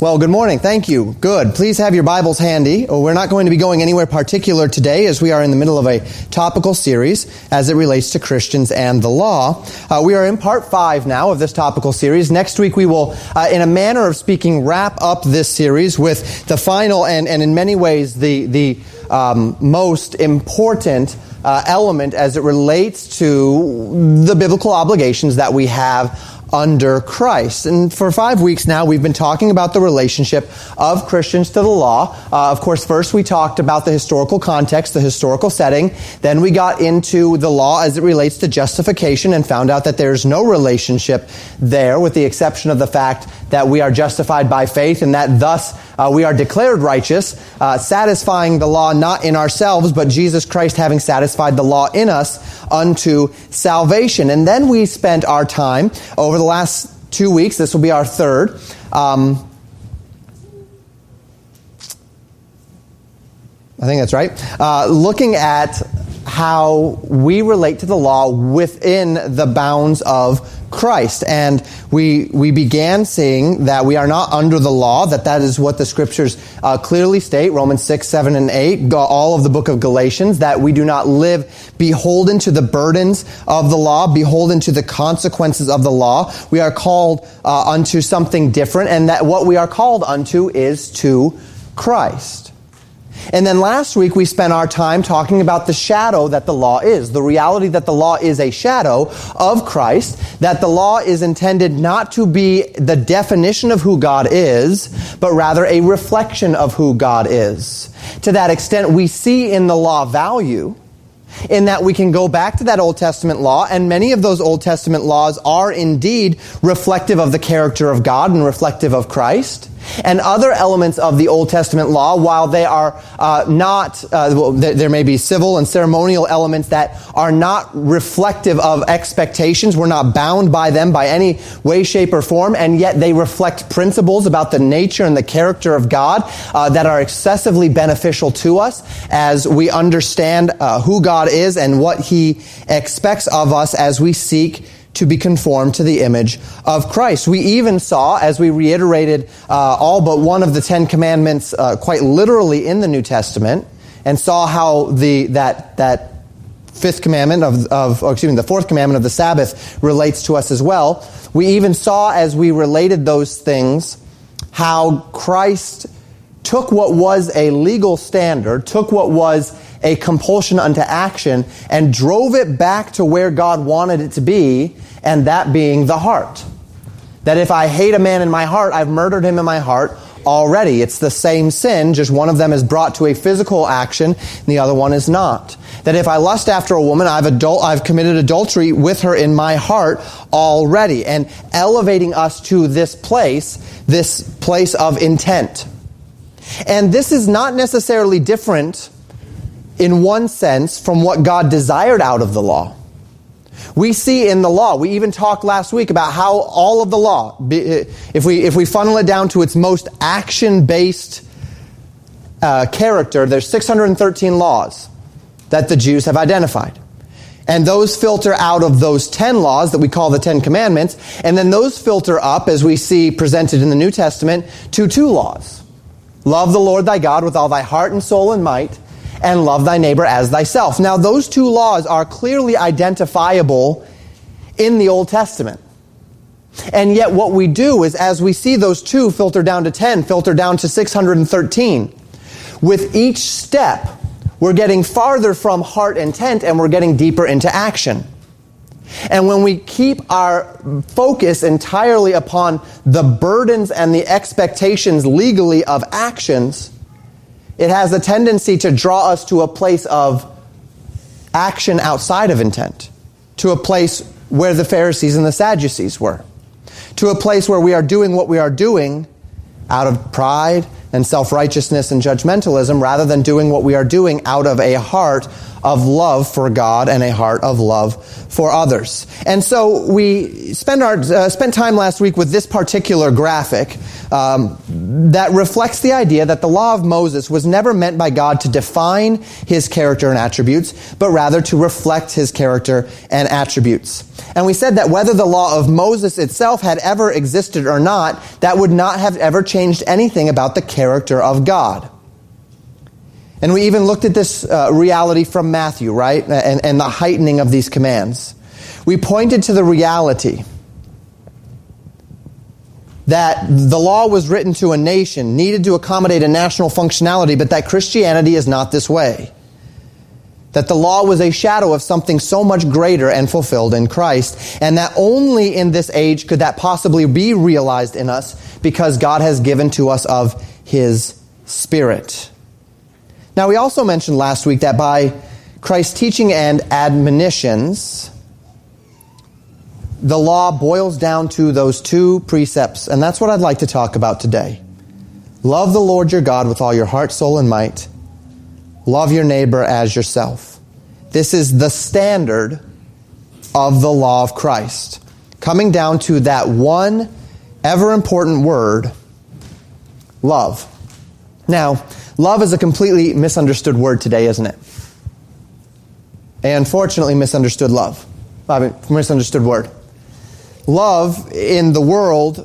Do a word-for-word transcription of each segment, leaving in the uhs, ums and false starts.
Well, good morning. Thank you. Good. Please have your Bibles handy. We're not going to be going anywhere particular today as we are in the middle of a topical series as it relates to Christians and the law. Uh, we are in part five now of this topical series. Next week we will, uh, in a manner of speaking, wrap up this series with the final and, and in many ways the, the um, most important uh, element as it relates to the biblical obligations that we have under Christ. And for five weeks now, we've been talking about the relationship of Christians to the law. Uh, of course, first we talked about the historical context, the historical setting. Then we got into the law as it relates to justification and found out that there's no relationship there, with the exception of the fact that we are justified by faith and that thus uh, we are declared righteous, uh, satisfying the law not in ourselves, but Jesus Christ having satisfied the law in us unto salvation. And then we spent our time over the last two weeks, this will be our third, um, I think that's right, uh, looking at how we relate to the law within the bounds of Christ. And we we began seeing that we are not under the law, that that is what the Scriptures uh, clearly state, Romans six, seven, and eight, all of the book of Galatians, that we do not live beholden to the burdens of the law, beholden to the consequences of the law. We are called uh, unto something different, and that what we are called unto is to Christ. And then last week we spent our time talking about the shadow that the law is, the reality that the law is a shadow of Christ, that the law is intended not to be the definition of who God is, but rather a reflection of who God is. To that extent, we see in the law value, in that we can go back to that Old Testament law, and many of those Old Testament laws are indeed reflective of the character of God and reflective of Christ. And other elements of the Old Testament law, while they are uh, not, uh, well, there, there may be civil and ceremonial elements that are not reflective of expectations. We're not bound by them by any way, shape, or form, and yet they reflect principles about the nature and the character of God uh, that are excessively beneficial to us as we understand uh, who God is and what He expects of us as we seek to be conformed to the image of Christ. We even saw, as we reiterated uh, all but one of the Ten Commandments uh, quite literally in the New Testament, and saw how the that that fifth commandment of, of or excuse me, the fourth commandment of the Sabbath relates to us as well. We even saw, as we related those things, how Christ took what was a legal standard, took what was a compulsion unto action, and drove it back to where God wanted it to be, and that being the heart. That if I hate a man in my heart, I've murdered him in my heart already. It's the same sin, just one of them is brought to a physical action, and the other one is not. That if I lust after a woman, I've adul- I've committed adultery with her in my heart already, and elevating us to this place, this place of intent. And this is not necessarily different in one sense from what God desired out of the law. We see in the law, we even talked last week about how all of the law, if we if we funnel it down to its most action-based uh, character, there's six hundred thirteen laws that the Jews have identified. And those filter out of those ten laws that we call the Ten Commandments, and then those filter up, as we see presented in the New Testament, to two laws. Love the Lord thy God with all thy heart and soul and might, and love thy neighbor as thyself. Now, those two laws are clearly identifiable in the Old Testament. And yet what we do is, as we see those two filter down to ten, filter down to six hundred thirteen, with each step, we're getting farther from heart intent and we're getting deeper into action. And when we keep our focus entirely upon the burdens and the expectations legally of actions, it has a tendency to draw us to a place of action outside of intent, to a place where the Pharisees and the Sadducees were, to a place where we are doing what we are doing out of pride, and self-righteousness and judgmentalism, rather than doing what we are doing out of a heart of love for God and a heart of love for others. And so we spent our uh, spent time last week with this particular graphic um, that reflects the idea that the law of Moses was never meant by God to define his character and attributes, but rather to reflect his character and attributes. And we said that whether the law of Moses itself had ever existed or not, that would not have ever changed anything about the character of God. And we even looked at this uh, reality from Matthew, right? And, and the heightening of these commands. We pointed to the reality that the law was written to a nation, needed to accommodate a national functionality, but that Christianity is not this way. That the law was a shadow of something so much greater and fulfilled in Christ, and that only in this age could that possibly be realized in us because God has given to us of His Spirit. Now, we also mentioned last week that by Christ's teaching and admonitions, the law boils down to those two precepts, and that's what I'd like to talk about today. Love the Lord your God with all your heart, soul, and might. Love your neighbor as yourself. This is the standard of the law of Christ, coming down to that one ever important word, love. Now, love is a completely misunderstood word today, isn't it? A unfortunately misunderstood love. I mean, misunderstood word. Love in the world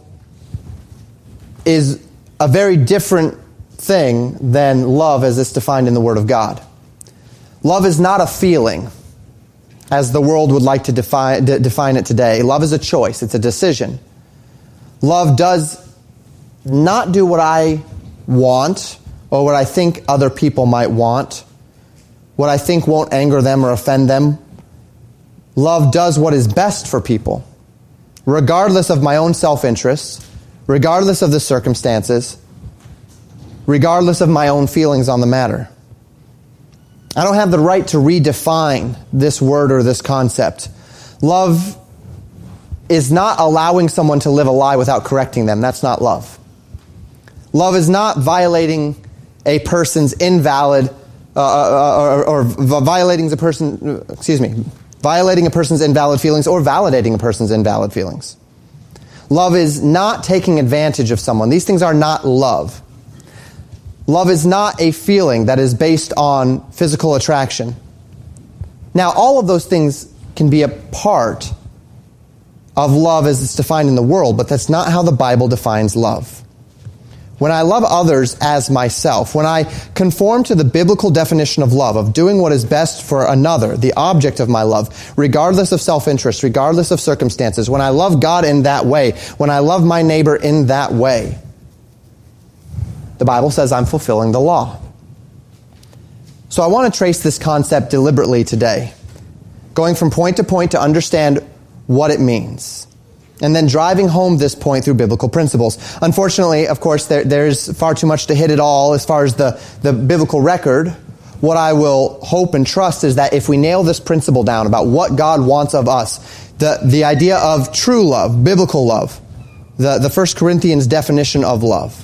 is a very different thing than love as it's defined in the Word of God. Love is not a feeling, as the world would like to define, de- define it today. Love is a choice. It's a decision. Love does not do what I want or what I think other people might want, what I think won't anger them or offend them. Love does what is best for people, regardless of my own self-interest, regardless of the circumstances, regardless of my own feelings on the matter. I don't have the right to redefine this word or this concept. Love is not allowing someone to live a lie without correcting them. That's not love. Love is not violating a person's invalid, uh, or, or, or violating the person, excuse me, violating a person's invalid feelings or validating a person's invalid feelings. Love is not taking advantage of someone. These things are not love. Love is not a feeling that is based on physical attraction. Now, all of those things can be a part of love as it's defined in the world, but that's not how the Bible defines love. When I love others as myself, when I conform to the biblical definition of love, of doing what is best for another, the object of my love, regardless of self-interest, regardless of circumstances, when I love God in that way, when I love my neighbor in that way, the Bible says I'm fulfilling the law. So I want to trace this concept deliberately today, going from point to point to understand what it means, and then driving home this point through biblical principles. Unfortunately, of course, there, there's far too much to hit it all as far as the, the biblical record. What I will hope and trust is that if we nail this principle down about what God wants of us, the, the idea of true love, biblical love, the, the First Corinthians definition of love,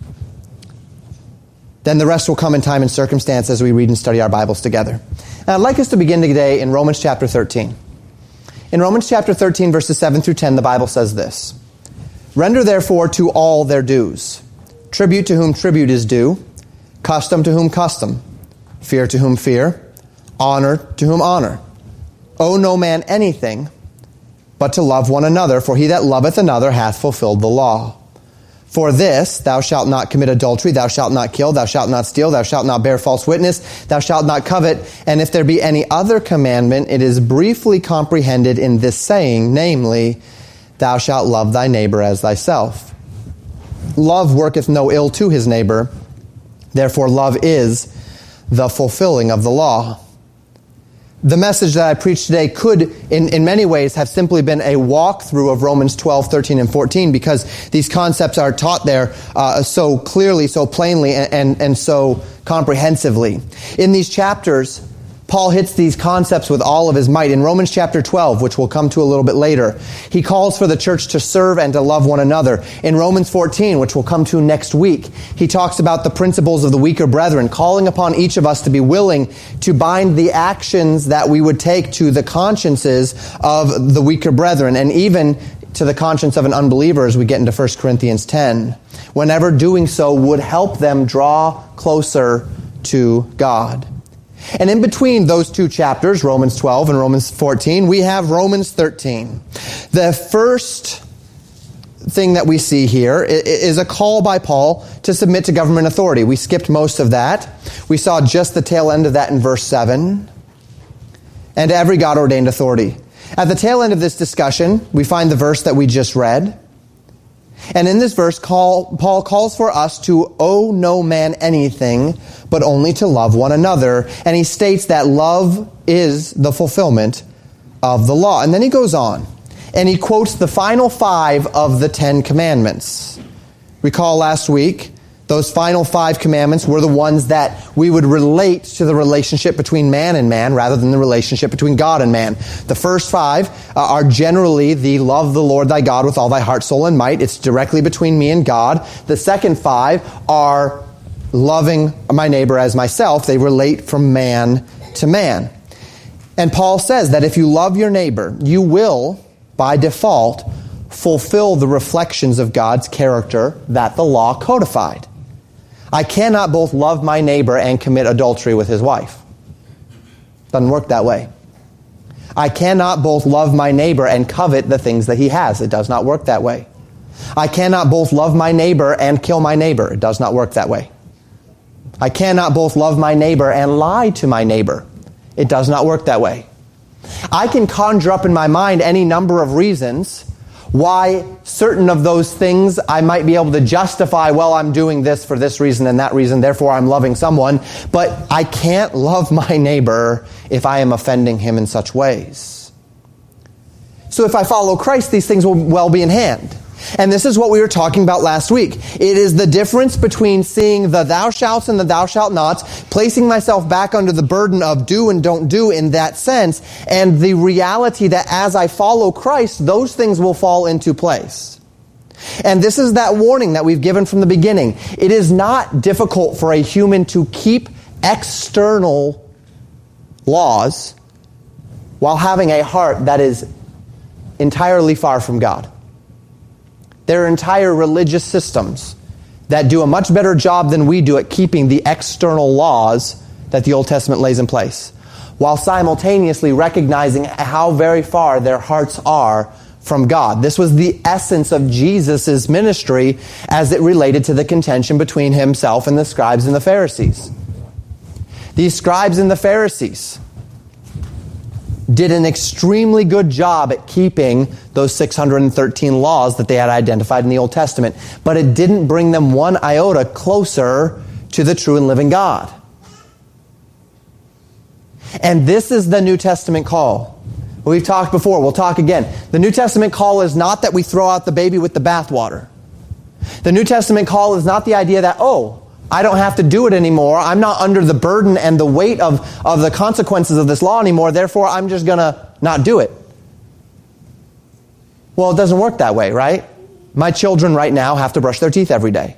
then the rest will come in time and circumstance as we read and study our Bibles together. And I'd like us to begin today in Romans chapter thirteen. In Romans chapter thirteen, verses seven through ten, the Bible says this: Render therefore to all their dues, tribute to whom tribute is due, custom to whom custom, fear to whom fear, honor to whom honor. Owe no man anything but to love one another, for he that loveth another hath fulfilled the law. For this, thou shalt not commit adultery, thou shalt not kill, thou shalt not steal, thou shalt not bear false witness, thou shalt not covet. And if there be any other commandment, it is briefly comprehended in this saying, namely, thou shalt love thy neighbor as thyself. Love worketh no ill to his neighbor, therefore love is the fulfilling of the law. The message that I preach today could, in, in many ways, have simply been a walkthrough of Romans twelve, thirteen, and fourteen, because these concepts are taught there uh, so clearly, so plainly, and, and, and so comprehensively. In these chapters, Paul hits these concepts with all of his might. In Romans chapter twelve, which we'll come to a little bit later, he calls for the church to serve and to love one another. In Romans fourteen, which we'll come to next week, he talks about the principles of the weaker brethren, calling upon each of us to be willing to bind the actions that we would take to the consciences of the weaker brethren, and even to the conscience of an unbeliever as we get into First Corinthians ten, whenever doing so would help them draw closer to God. And in between those two chapters, Romans twelve and Romans fourteen, we have Romans thirteen. The first thing that we see here is a call by Paul to submit to government authority. We skipped most of that. We saw just the tail end of that in verse seven. And every God-ordained authority. At the tail end of this discussion, we find the verse that we just read. And in this verse, Paul calls for us to owe no man anything, but only to love one another. And he states that love is the fulfillment of the law. And then he goes on, and he quotes the final five of the Ten Commandments. Recall last week, those final five commandments were the ones that we would relate to the relationship between man and man rather than the relationship between God and man. The first five uh, are generally the love the Lord thy God with all thy heart, soul, and might. It's directly between me and God. The second five are loving my neighbor as myself. They relate from man to man. And Paul says that if you love your neighbor, you will, by default, fulfill the reflections of God's character that the law codified. I cannot both love my neighbor and commit adultery with his wife. Doesn't work that way. I cannot both love my neighbor and covet the things that he has. It does not work that way. I cannot both love my neighbor and kill my neighbor. It does not work that way. I cannot both love my neighbor and lie to my neighbor. It does not work that way. I can conjure up in my mind any number of reasons why certain of those things I might be able to justify, well, I'm doing this for this reason and that reason, therefore I'm loving someone, but I can't love my neighbor if I am offending him in such ways. So if I follow Christ, these things will well be in hand. And this is what we were talking about last week. It is the difference between seeing the thou shalts and the thou shalt nots, placing myself back under the burden of do and don't do in that sense, and the reality that as I follow Christ, those things will fall into place. And this is that warning that we've given from the beginning. It is not difficult for a human to keep external laws while having a heart that is entirely far from God. There are entire religious systems that do a much better job than we do at keeping the external laws that the Old Testament lays in place, while simultaneously recognizing how very far their hearts are from God. This was the essence of Jesus' ministry as it related to the contention between himself and the scribes and the Pharisees. These scribes and the Pharisees did an extremely good job at keeping those six hundred thirteen laws that they had identified in the Old Testament, but it didn't bring them one iota closer to the true and living God. And this is the New Testament call. We've talked before, we'll talk again. The New Testament call is not that we throw out the baby with the bathwater. The New Testament call is not the idea that, oh, I don't have to do it anymore. I'm not under the burden and the weight of, of the consequences of this law anymore. Therefore, I'm just going to not do it. Well, it doesn't work that way, right? My children right now have to brush their teeth every day.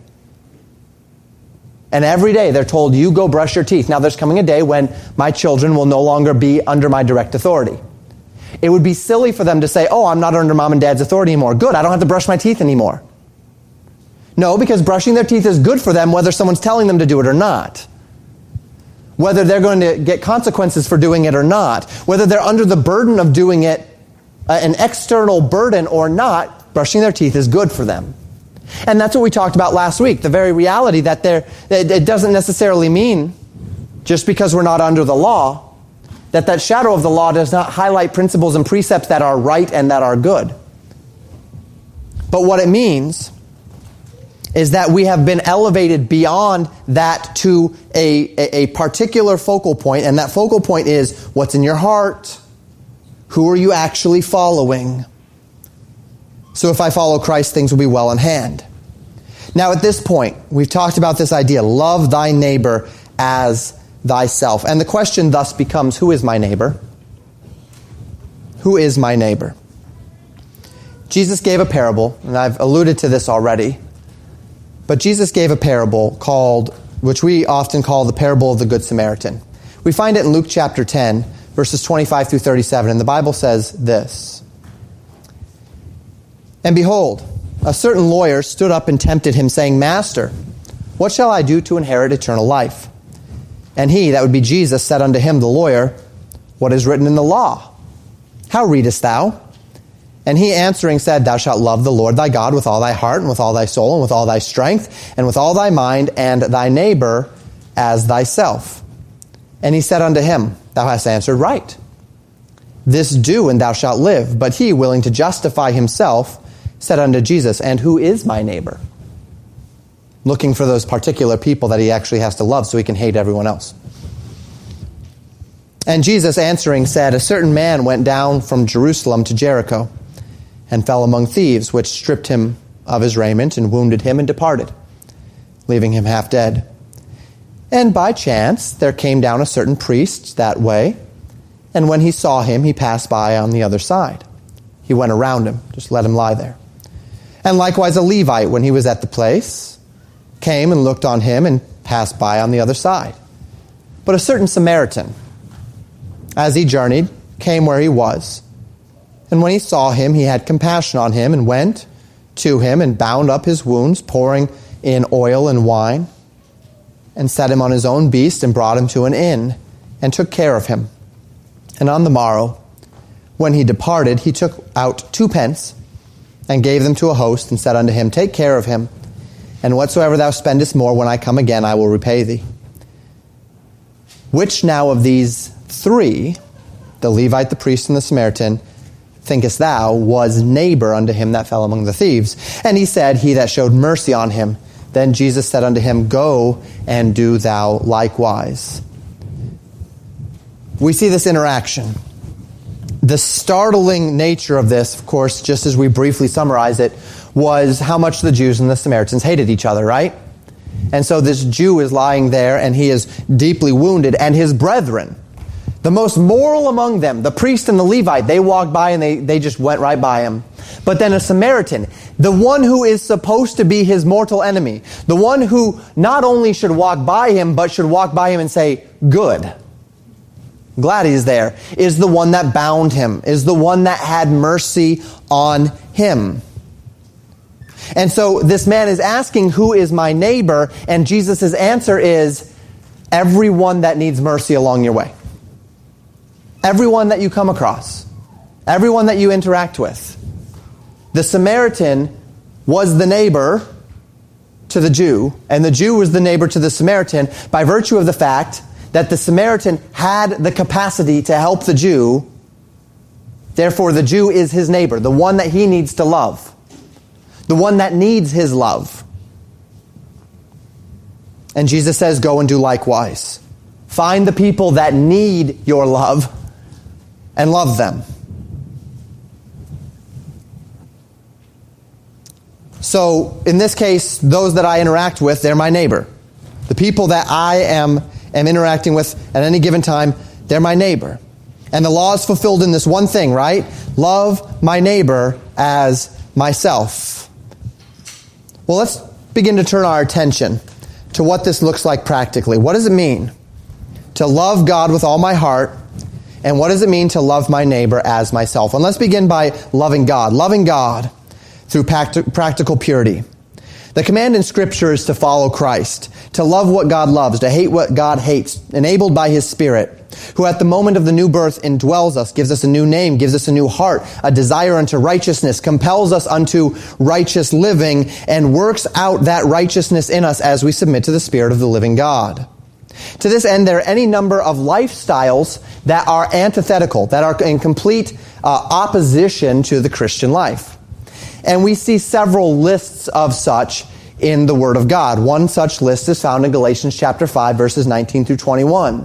And every day they're told, you go brush your teeth. Now there's coming a day when my children will no longer be under my direct authority. It would be silly for them to say, oh, I'm not under mom and dad's authority anymore. Good, I don't have to brush my teeth anymore. No, because brushing their teeth is good for them whether someone's telling them to do it or not. Whether they're going to get consequences for doing it or not. Whether they're under the burden of doing it, uh, an external burden or not, brushing their teeth is good for them. And that's what we talked about last week. The very reality that there, it doesn't necessarily mean, just because we're not under the law, that that shadow of the law does not highlight principles and precepts that are right and that are good. But what it means is that we have been elevated beyond that to a, a, a particular focal point, and that focal point is what's in your heart. Who are you actually following? So if I follow Christ, things will be well in hand. Now at this point, we've talked about this idea, love thy neighbor as thyself. And the question thus becomes, who is my neighbor? Who is my neighbor? Jesus gave a parable, and I've alluded to this already, but Jesus gave a parable called, which we often call the parable of the Good Samaritan. We find it in Luke chapter ten, verses twenty-five through thirty-seven, and the Bible says this. And behold, a certain lawyer stood up and tempted him, saying, Master, what shall I do to inherit eternal life? And he, that would be Jesus, said unto him, the lawyer, What is written in the law? How readest thou? And he answering said, Thou shalt love the Lord thy God with all thy heart, and with all thy soul, and with all thy strength, and with all thy mind, and thy neighbor as thyself. And he said unto him, Thou hast answered right. This do, and thou shalt live. But he, willing to justify himself, said unto Jesus, And who is my neighbor? Looking for those particular people that he actually has to love so he can hate everyone else. And Jesus answering said, A certain man went down from Jerusalem to Jericho, and fell among thieves, which stripped him of his raiment, and wounded him, and departed, leaving him half dead. And by chance there came down a certain priest that way, and when he saw him, he passed by on the other side. He went around him, just let him lie there. And likewise a Levite, when he was at the place, came and looked on him, and passed by on the other side. But a certain Samaritan, as he journeyed, came where he was. And when he saw him, he had compassion on him, and went to him, and bound up his wounds, pouring in oil and wine, and set him on his own beast, and brought him to an inn, and took care of him. And on the morrow, when he departed, he took out two pence, and gave them to a host, and said unto him, Take care of him, and whatsoever thou spendest more, when I come again, I will repay thee. Which now of these three, the Levite, the priest, and the Samaritan, thinkest thou was neighbor unto him that fell among the thieves? And he said, He that showed mercy on him. Then Jesus said unto him, Go and do thou likewise. We see this interaction. The startling nature of this, of course, just as we briefly summarize it, was how much the Jews and the Samaritans hated each other, right? And so this Jew is lying there, and he is deeply wounded, and his brethren, the most moral among them, the priest and the Levite, they walked by and they, they just went right by him. But then a Samaritan, the one who is supposed to be his mortal enemy, the one who not only should walk by him, but should walk by him and say, Good. Glad he's there, is the one that bound him, is the one that had mercy on him. And so this man is asking, Who is my neighbor? And Jesus' answer is, everyone that needs mercy along your way. Everyone that you come across. Everyone that you interact with. The Samaritan was the neighbor to the Jew, and the Jew was the neighbor to the Samaritan by virtue of the fact that the Samaritan had the capacity to help the Jew. Therefore, the Jew is his neighbor, the one that he needs to love. The one that needs his love. And Jesus says, Go and do likewise. Find the people that need your love and love them. So, in this case, those that I interact with, they're my neighbor. The people that I am, am interacting with at any given time, they're my neighbor. And the law is fulfilled in this one thing, right? Love my neighbor as myself. Well, let's begin to turn our attention to what this looks like practically. What does it mean to love God with all my heart? And what does it mean to love my neighbor as myself? And let's begin by loving God. Loving God through practical purity. The command in Scripture is to follow Christ, to love what God loves, to hate what God hates, enabled by His Spirit, who at the moment of the new birth indwells us, gives us a new name, gives us a new heart, a desire unto righteousness, compels us unto righteous living, and works out that righteousness in us as we submit to the Spirit of the living God. To this end, there are any number of lifestyles that are antithetical, that are in complete uh, opposition to the Christian life. And we see several lists of such in the Word of God. One such list is found in Galatians chapter five, verses nineteen through twenty-one,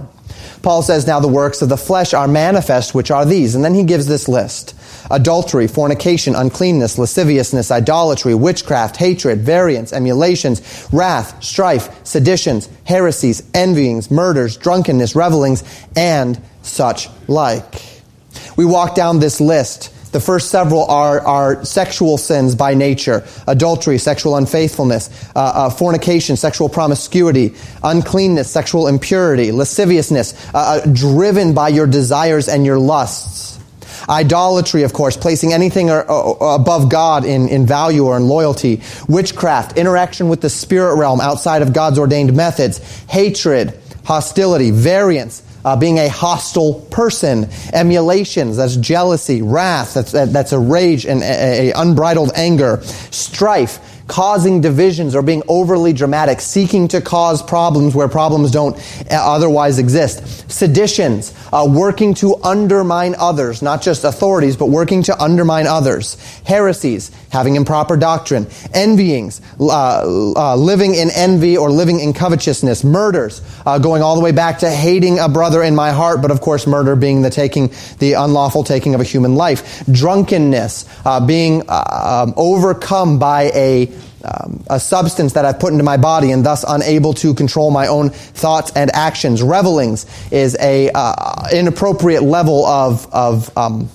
Paul says, now the works of the flesh are manifest, which are these. And then he gives this list. Adultery, fornication, uncleanness, lasciviousness, idolatry, witchcraft, hatred, variance, emulations, wrath, strife, seditions, heresies, envyings, murders, drunkenness, revelings, and such like. We walk down this list. The first several are, are sexual sins by nature. Adultery, sexual unfaithfulness, uh, uh, fornication, sexual promiscuity, uncleanness, sexual impurity, lasciviousness, uh, uh, driven by your desires and your lusts. Idolatry, of course, placing anything or, or above God in, in value or in loyalty. Witchcraft, interaction with the spirit realm outside of God's ordained methods. Hatred, hostility, variance, Uh, being a hostile person, emulations, that's jealousy, wrath, that's that's a rage and a, a unbridled anger, strife, causing divisions or being overly dramatic, seeking to cause problems where problems don't otherwise exist, seditions, uh, working to undermine others, not just authorities, but working to undermine others, heresies, having improper doctrine, envyings, uh, uh, living in envy or living in covetousness, murders, uh, going all the way back to hating a brother in my heart, but of course murder being the taking, the unlawful taking of a human life, drunkenness, uh, being uh, um, overcome by a Um, a substance that I've put into my body and thus unable to control my own thoughts and actions. Revelings is a uh, inappropriate level of of um,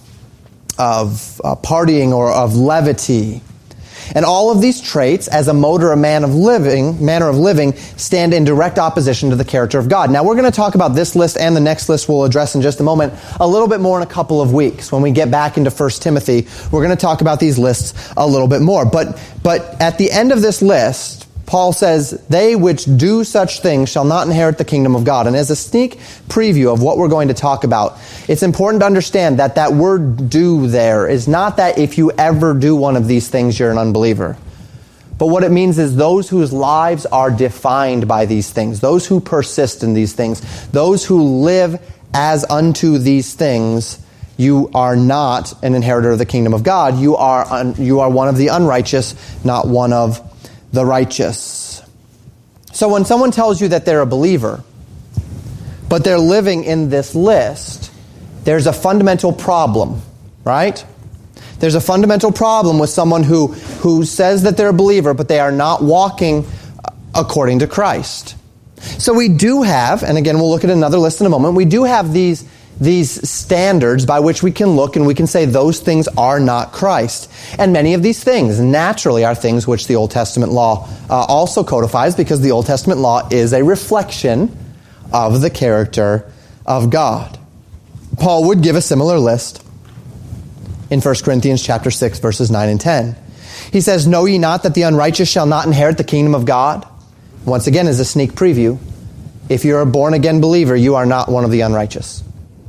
of uh, partying or of levity. And all of these traits, as a mode or a man of living, manner of living, stand in direct opposition to the character of God. Now, we're going to talk about this list and the next list we'll address in just a moment a little bit more in a couple of weeks. When we get back into First Timothy, we're going to talk about these lists a little bit more. But, but at the end of this list, Paul says, they which do such things shall not inherit the kingdom of God. And as a sneak preview of what we're going to talk about, it's important to understand that that word do there is not that if you ever do one of these things, you're an unbeliever. But what it means is those whose lives are defined by these things, those who persist in these things, those who live as unto these things, you are not an inheritor of the kingdom of God. You are, un, you are one of the unrighteous, not one of the righteous. So when someone tells you that they're a believer, but they're living in this list, there's a fundamental problem, right? There's a fundamental problem with someone who, who says that they're a believer, but they are not walking according to Christ. So we do have, and again, we'll look at another list in a moment, we do have these these standards by which we can look and we can say those things are not Christ. And many of these things naturally are things which the Old Testament law uh, also codifies, because the Old Testament law is a reflection of the character of God. Paul would give a similar list in First Corinthians chapter six, verses nine and ten. He says, know ye not that the unrighteous shall not inherit the kingdom of God? Once again, as a sneak preview, if you're a born-again believer, you are not one of the unrighteous.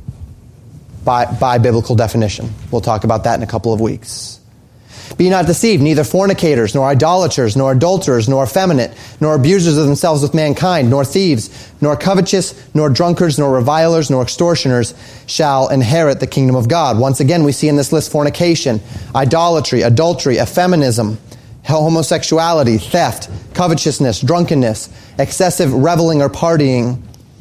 By, by biblical definition. We'll talk about that in a couple of weeks. Be not deceived, neither fornicators, nor idolaters, nor adulterers, nor effeminate, nor abusers of themselves with mankind, nor thieves, nor covetous, nor drunkards, nor revilers, nor extortioners shall inherit the kingdom of God. Once again, we see in this list fornication, idolatry, adultery, effeminism, homosexuality, theft, covetousness, drunkenness, excessive reveling or partying,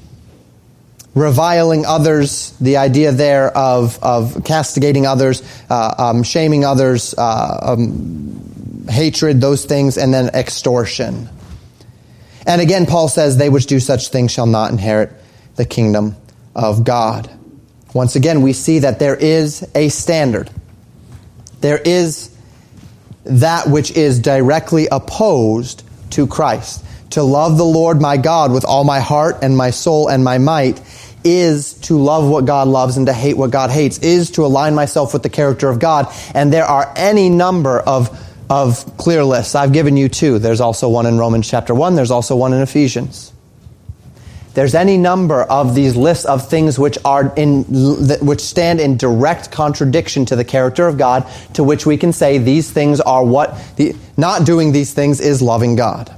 reviling others, the idea there of, of castigating others, uh, um, shaming others, uh, um, hatred, those things, and then extortion. And again, Paul says, they which do such things shall not inherit the kingdom of God. Once again, we see that there is a standard. There is that which is directly opposed to Christ. To love the Lord my God with all my heart and my soul and my might is to love what God loves and to hate what God hates, is to align myself with the character of God. And there are any number of, of clear lists. I've given you two. There's also one in Romans chapter one. There's also one in Ephesians. There's any number of these lists of things which are in, which stand in direct contradiction to the character of God, to which we can say these things are what, the, not doing these things is loving God.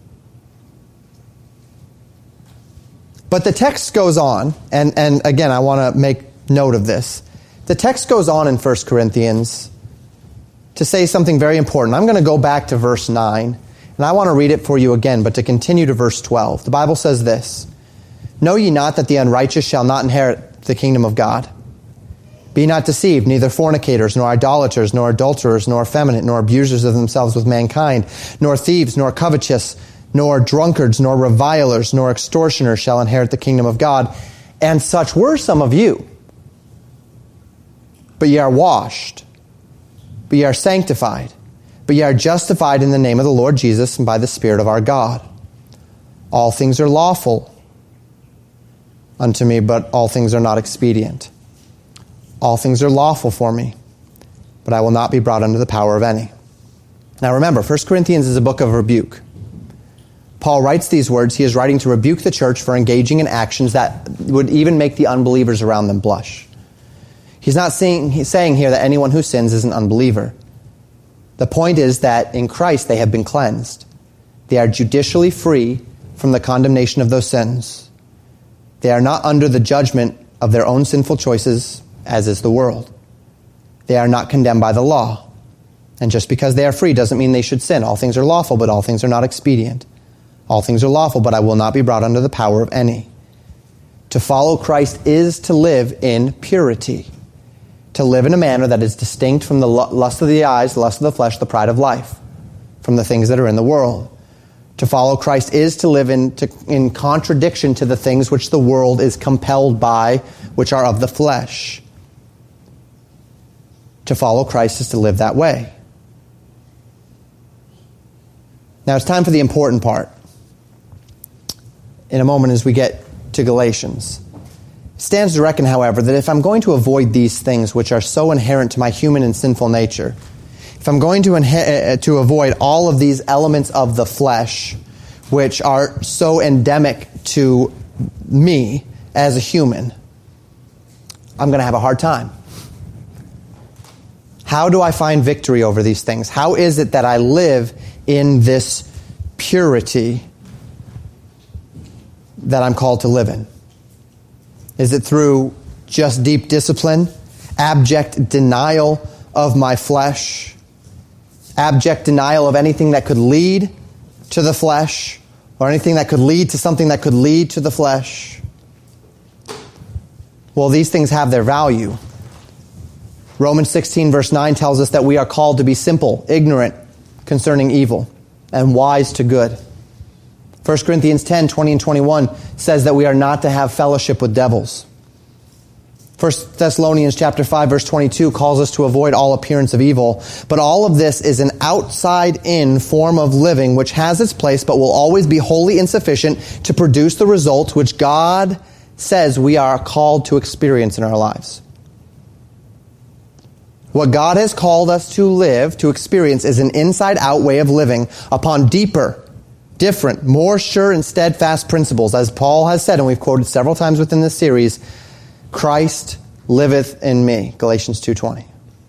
But the text goes on, and, and again, I want to make note of this. The text goes on in First Corinthians to say something very important. I'm going to go back to verse nine, and I want to read it for you again, but to continue to verse twelve. The Bible says this, Know ye not that the unrighteous shall not inherit the kingdom of God? Be not deceived, neither fornicators, nor idolaters, nor adulterers, nor effeminate, nor abusers of themselves with mankind, nor thieves, nor covetous, nor drunkards, nor revilers, nor extortioners shall inherit the kingdom of God. And such were some of you. But ye are washed, but ye are sanctified, but ye are justified in the name of the Lord Jesus and by the Spirit of our God. All things are lawful unto me, but all things are not expedient. All things are lawful for me, but I will not be brought under the power of any. Now remember, First Corinthians is a book of rebuke. Paul writes these words. He is writing to rebuke the church for engaging in actions that would even make the unbelievers around them blush. He's not saying, he's saying here that anyone who sins is an unbeliever. The point is that in Christ they have been cleansed. They are judicially free from the condemnation of those sins. They are not under the judgment of their own sinful choices, as is the world. They are not condemned by the law. And just because they are free doesn't mean they should sin. All things are lawful, but all things are not expedient. All things are lawful, but I will not be brought under the power of any. To follow Christ is to live in purity. To live in a manner that is distinct from the lust of the eyes, the lust of the flesh, the pride of life, from the things that are in the world. To follow Christ is to live in, to, in contradiction to the things which the world is compelled by, which are of the flesh. To follow Christ is to live that way. Now it's time for the important part. In a moment as we get to Galatians. It stands to reckon, however, that if I'm going to avoid these things which are so inherent to my human and sinful nature, if I'm going to, inhe- to avoid all of these elements of the flesh which are so endemic to me as a human, I'm going to have a hard time. How do I find victory over these things? How is it that I live in this purity that I'm called to live in? Is it through just deep discipline, abject denial of my flesh, abject denial of anything that could lead to the flesh, or anything that could lead to something that could lead to the flesh? Well, these things have their value. Romans sixteen verse nine tells us that we are called to be simple, ignorant concerning evil, and wise to good. First Corinthians ten, twenty and twenty-one says that we are not to have fellowship with devils. First Thessalonians chapter five verse twenty-two calls us to avoid all appearance of evil. But all of this is an outside-in form of living which has its place but will always be wholly insufficient to produce the results which God says we are called to experience in our lives. What God has called us to live, to experience, is an inside-out way of living upon deeper, different, more sure and steadfast principles. As Paul has said, and we've quoted several times within this series, Christ liveth in me, Galatians two twenty.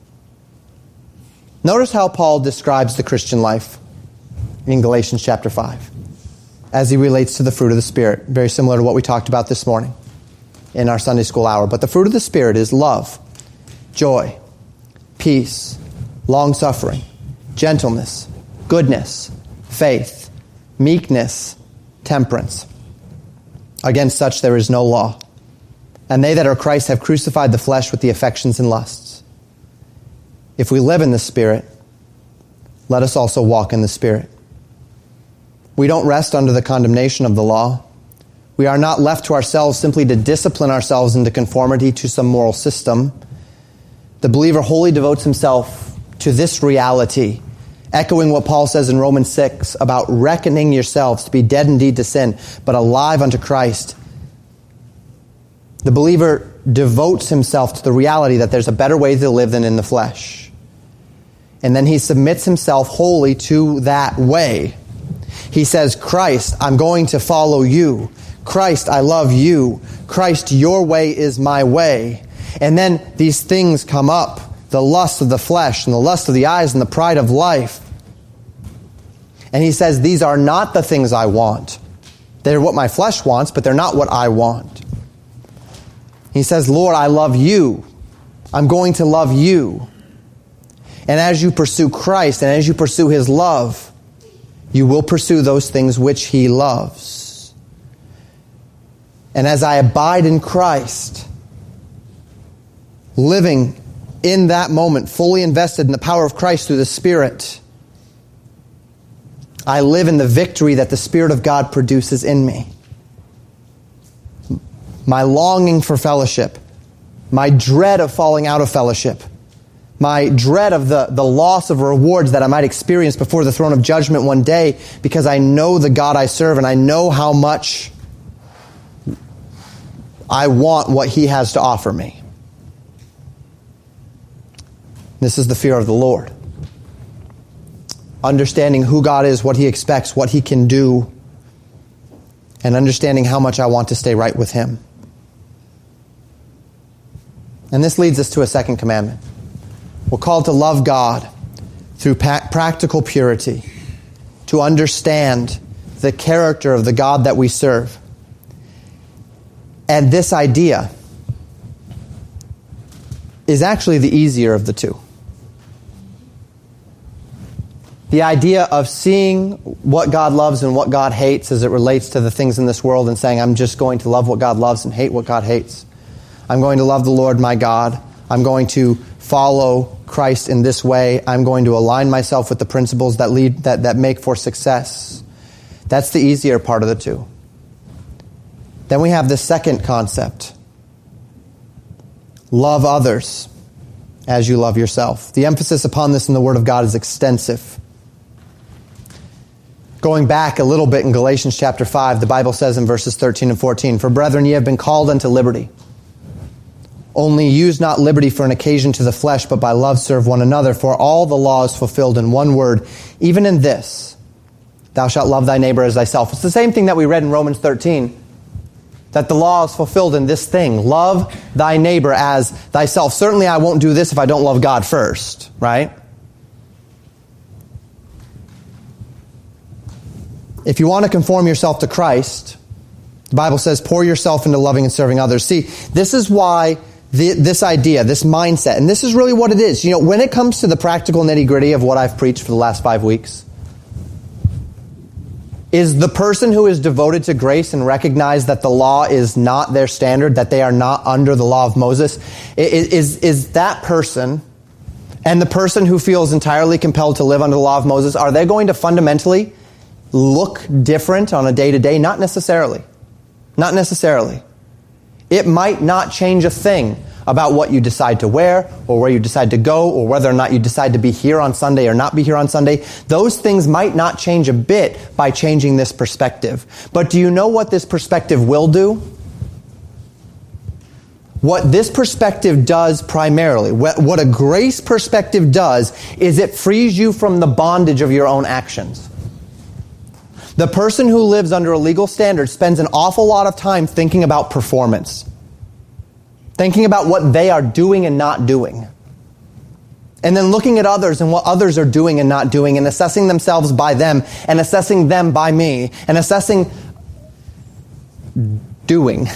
Notice how Paul describes the Christian life in Galatians chapter five as he relates to the fruit of the Spirit, very similar to what we talked about this morning in our Sunday school hour. But the fruit of the Spirit is love, joy, peace, long-suffering, gentleness, goodness, faith, meekness, temperance. Against such there is no law. And they that are Christ have crucified the flesh with the affections and lusts. If we live in the Spirit, let us also walk in the Spirit. We don't rest under the condemnation of the law. We are not left to ourselves simply to discipline ourselves into conformity to some moral system. The believer wholly devotes himself to this reality, echoing what Paul says in Romans six about reckoning yourselves to be dead indeed to sin, but alive unto Christ. The believer devotes himself to the reality that there's a better way to live than in the flesh. And then he submits himself wholly to that way. He says, Christ, I'm going to follow you. Christ, I love you. Christ, your way is my way. And then these things come up, the lust of the flesh and the lust of the eyes and the pride of life. And he says, these are not the things I want. They're what my flesh wants, but they're not what I want. He says, Lord, I love you. I'm going to love you. And as you pursue Christ and as you pursue his love, you will pursue those things which he loves. And as I abide in Christ, living in that moment, fully invested in the power of Christ through the Spirit, I live in the victory that the Spirit of God produces in me. My longing for fellowship, my dread of falling out of fellowship, my dread of the, the loss of rewards that I might experience before the throne of judgment one day, because I know the God I serve and I know how much I want what He has to offer me. This is the fear of the Lord. Understanding who God is, what He expects, what He can do, and understanding how much I want to stay right with Him. And this leads us to a second commandment. We're called to love God through pa- practical purity, to understand the character of the God that we serve. And this idea is actually the easier of the two. The idea of seeing what God loves and what God hates as it relates to the things in this world and saying, I'm just going to love what God loves and hate what God hates. I'm going to love the Lord my God. I'm going to follow Christ in this way. I'm going to align myself with the principles that lead that, that make for success. That's the easier part of the two. Then we have the second concept. Love others as you love yourself. The emphasis upon this in the Word of God is extensive. Going back a little bit in Galatians chapter five, the Bible says in verses thirteen and fourteen, For brethren, ye have been called unto liberty. Only use not liberty for an occasion to the flesh, but by love serve one another. For all the law is fulfilled in one word, even in this, thou shalt love thy neighbor as thyself. It's the same thing that we read in Romans thirteen, that the law is fulfilled in this thing. Love thy neighbor as thyself. Certainly I won't do this if I don't love God first, right? If you want to conform yourself to Christ, the Bible says, pour yourself into loving and serving others. See, this is why the, this idea, this mindset, and this is really what it is. You know, when it comes to the practical nitty-gritty of what I've preached for the last five weeks, is the person who is devoted to grace and recognize that the law is not their standard, that they are not under the law of Moses, is, is that person and the person who feels entirely compelled to live under the law of Moses, are they going to fundamentally look different on a day-to-day? Not necessarily. Not necessarily. It might not change a thing about what you decide to wear or where you decide to go or whether or not you decide to be here on Sunday or not be here on Sunday. Those things might not change a bit by changing this perspective. But do you know what this perspective will do? What this perspective does primarily, what a grace perspective does, is it frees you from the bondage of your own actions. The person who lives under a legal standard spends an awful lot of time thinking about performance. Thinking about what they are doing and not doing. And then looking at others and what others are doing and not doing, and assessing themselves by them, and assessing them by me, and assessing doing.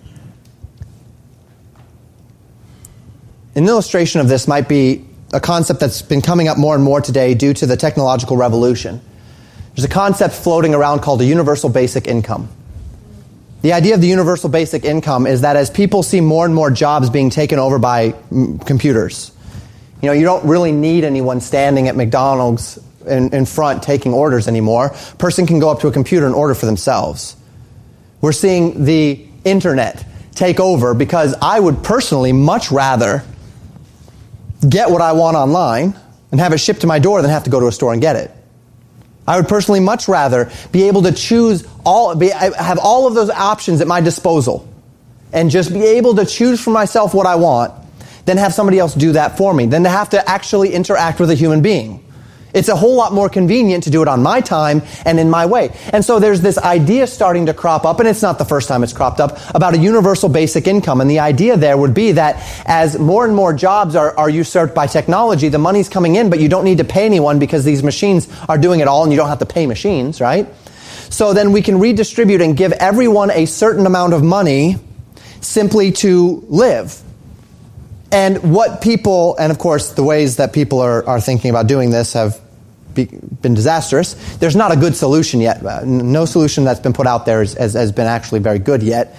An illustration of this might be a concept that's been coming up more and more today due to the technological revolution. There's a concept floating around called a universal basic income. The idea of the universal basic income is that as people see more and more jobs being taken over by mm, computers, you know, you don't really need anyone standing at McDonald's in, in front taking orders anymore. A person can go up to a computer and order for themselves. We're seeing the internet take over because I would personally much rather get what I want online and have it shipped to my door than have to go to a store and get it. I would personally much rather be able to choose all, be, have all of those options at my disposal and just be able to choose for myself what I want than have somebody else do that for me, than to have to actually interact with a human being. It's a whole lot more convenient to do it on my time and in my way. And so there's this idea starting to crop up, and it's not the first time it's cropped up, about a universal basic income. And the idea there would be that as more and more jobs are, are usurped by technology, the money's coming in, but you don't need to pay anyone because these machines are doing it all, and you don't have to pay machines, right? So then we can redistribute and give everyone a certain amount of money simply to live. And what people, and of course the ways that people are, are thinking about doing this have be, been disastrous. There's not a good solution yet. No solution that's been put out there is, has, has been actually very good yet.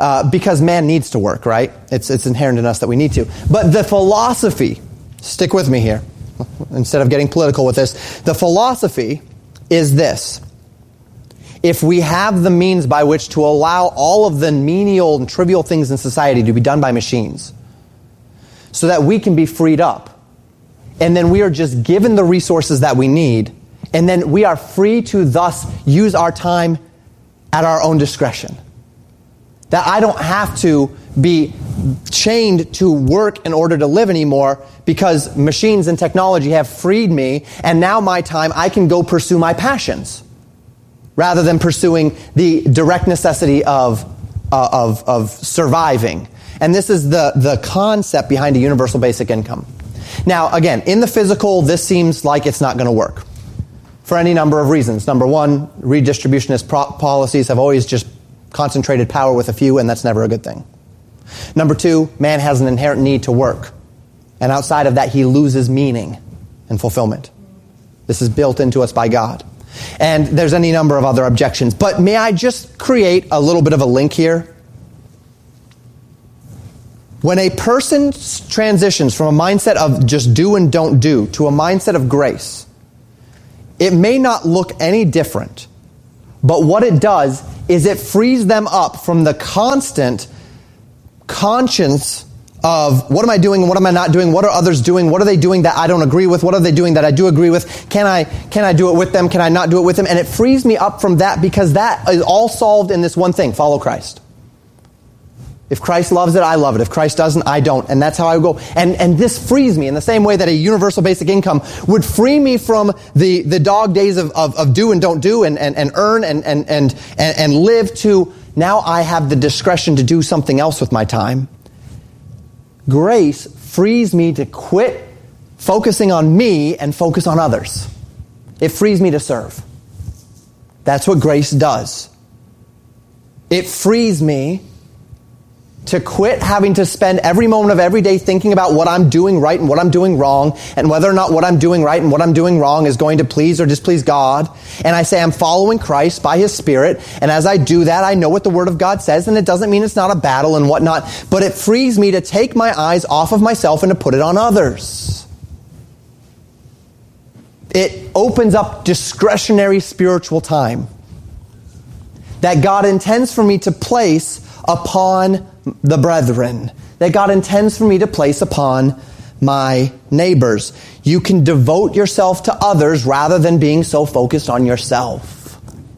uh, because man needs to work, right? It's, it's inherent in us that we need to. But the philosophy, stick with me here, instead of getting political with this, the philosophy is this. If we have the means by which to allow all of the menial and trivial things in society to be done by machines, so that we can be freed up, and then we are just given the resources that we need, and then we are free to thus use our time at our own discretion. That I don't have to be chained to work in order to live anymore because machines and technology have freed me, and now my time I can go pursue my passions rather than pursuing the direct necessity of, uh, of, of surviving. And this is the, the concept behind a universal basic income. Now, again, in the physical, this seems like it's not going to work for any number of reasons. Number one, redistributionist pro- policies have always just concentrated power with a few, and that's never a good thing. Number two, man has an inherent need to work. And outside of that, he loses meaning and fulfillment. This is built into us by God. And there's any number of other objections. But may I just create a little bit of a link here? When a person transitions from a mindset of just do and don't do to a mindset of grace, it may not look any different. But what it does is it frees them up from the constant conscience of what am I doing and what am I not doing? What are others doing? What are they doing that I don't agree with? What are they doing that I do agree with? Can I can I do it with them? Can I not do it with them? And it frees me up from that because that is all solved in this one thing: follow Christ. If Christ loves it, I love it. If Christ doesn't, I don't. And that's how I go. And and this frees me in the same way that a universal basic income would free me from the, the dog days of, of, of do and don't do and, and, and earn and, and, and, and, and live to now I have the discretion to do something else with my time. Grace frees me to quit focusing on me and focus on others. It frees me to serve. That's what grace does. It frees me to quit having to spend every moment of every day thinking about what I'm doing right and what I'm doing wrong, and whether or not what I'm doing right and what I'm doing wrong is going to please or displease God. And I say I'm following Christ by His Spirit, and as I do that, I know what the Word of God says, and it doesn't mean it's not a battle and whatnot, but it frees me to take my eyes off of myself and to put it on others. It opens up discretionary spiritual time that God intends for me to place upon the brethren, that God intends for me to place upon my neighbors. You can devote yourself to others rather than being so focused on yourself.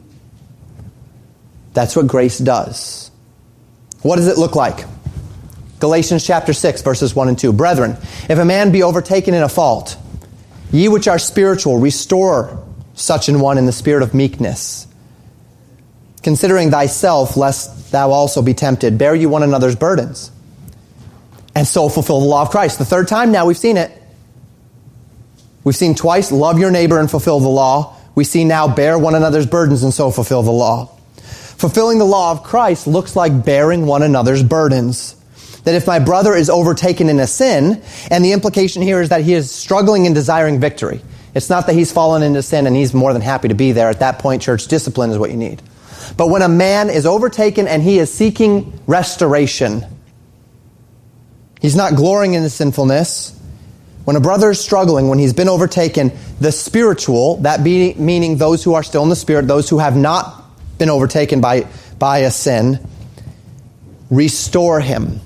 That's what grace does. What does it look like? Galatians chapter six, verses one and two. Brethren, if a man be overtaken in a fault, ye which are spiritual, restore such an one in the spirit of meekness, considering thyself, lest thou also be tempted. Bear you one another's burdens, and so fulfill the law of Christ. The third time now we've seen it. We've seen twice, love your neighbor and fulfill the law. We see now, bear one another's burdens and so fulfill the law. Fulfilling the law of Christ looks like bearing one another's burdens. That if my brother is overtaken in a sin, and the implication here is that he is struggling and desiring victory. It's not that he's fallen into sin and he's more than happy to be there. At that point, church discipline is what you need. But when a man is overtaken and he is seeking restoration, he's not glorying in his sinfulness. When a brother is struggling, when he's been overtaken, the spiritual, that be, meaning those who are still in the Spirit, those who have not been overtaken by, by a sin, restore him.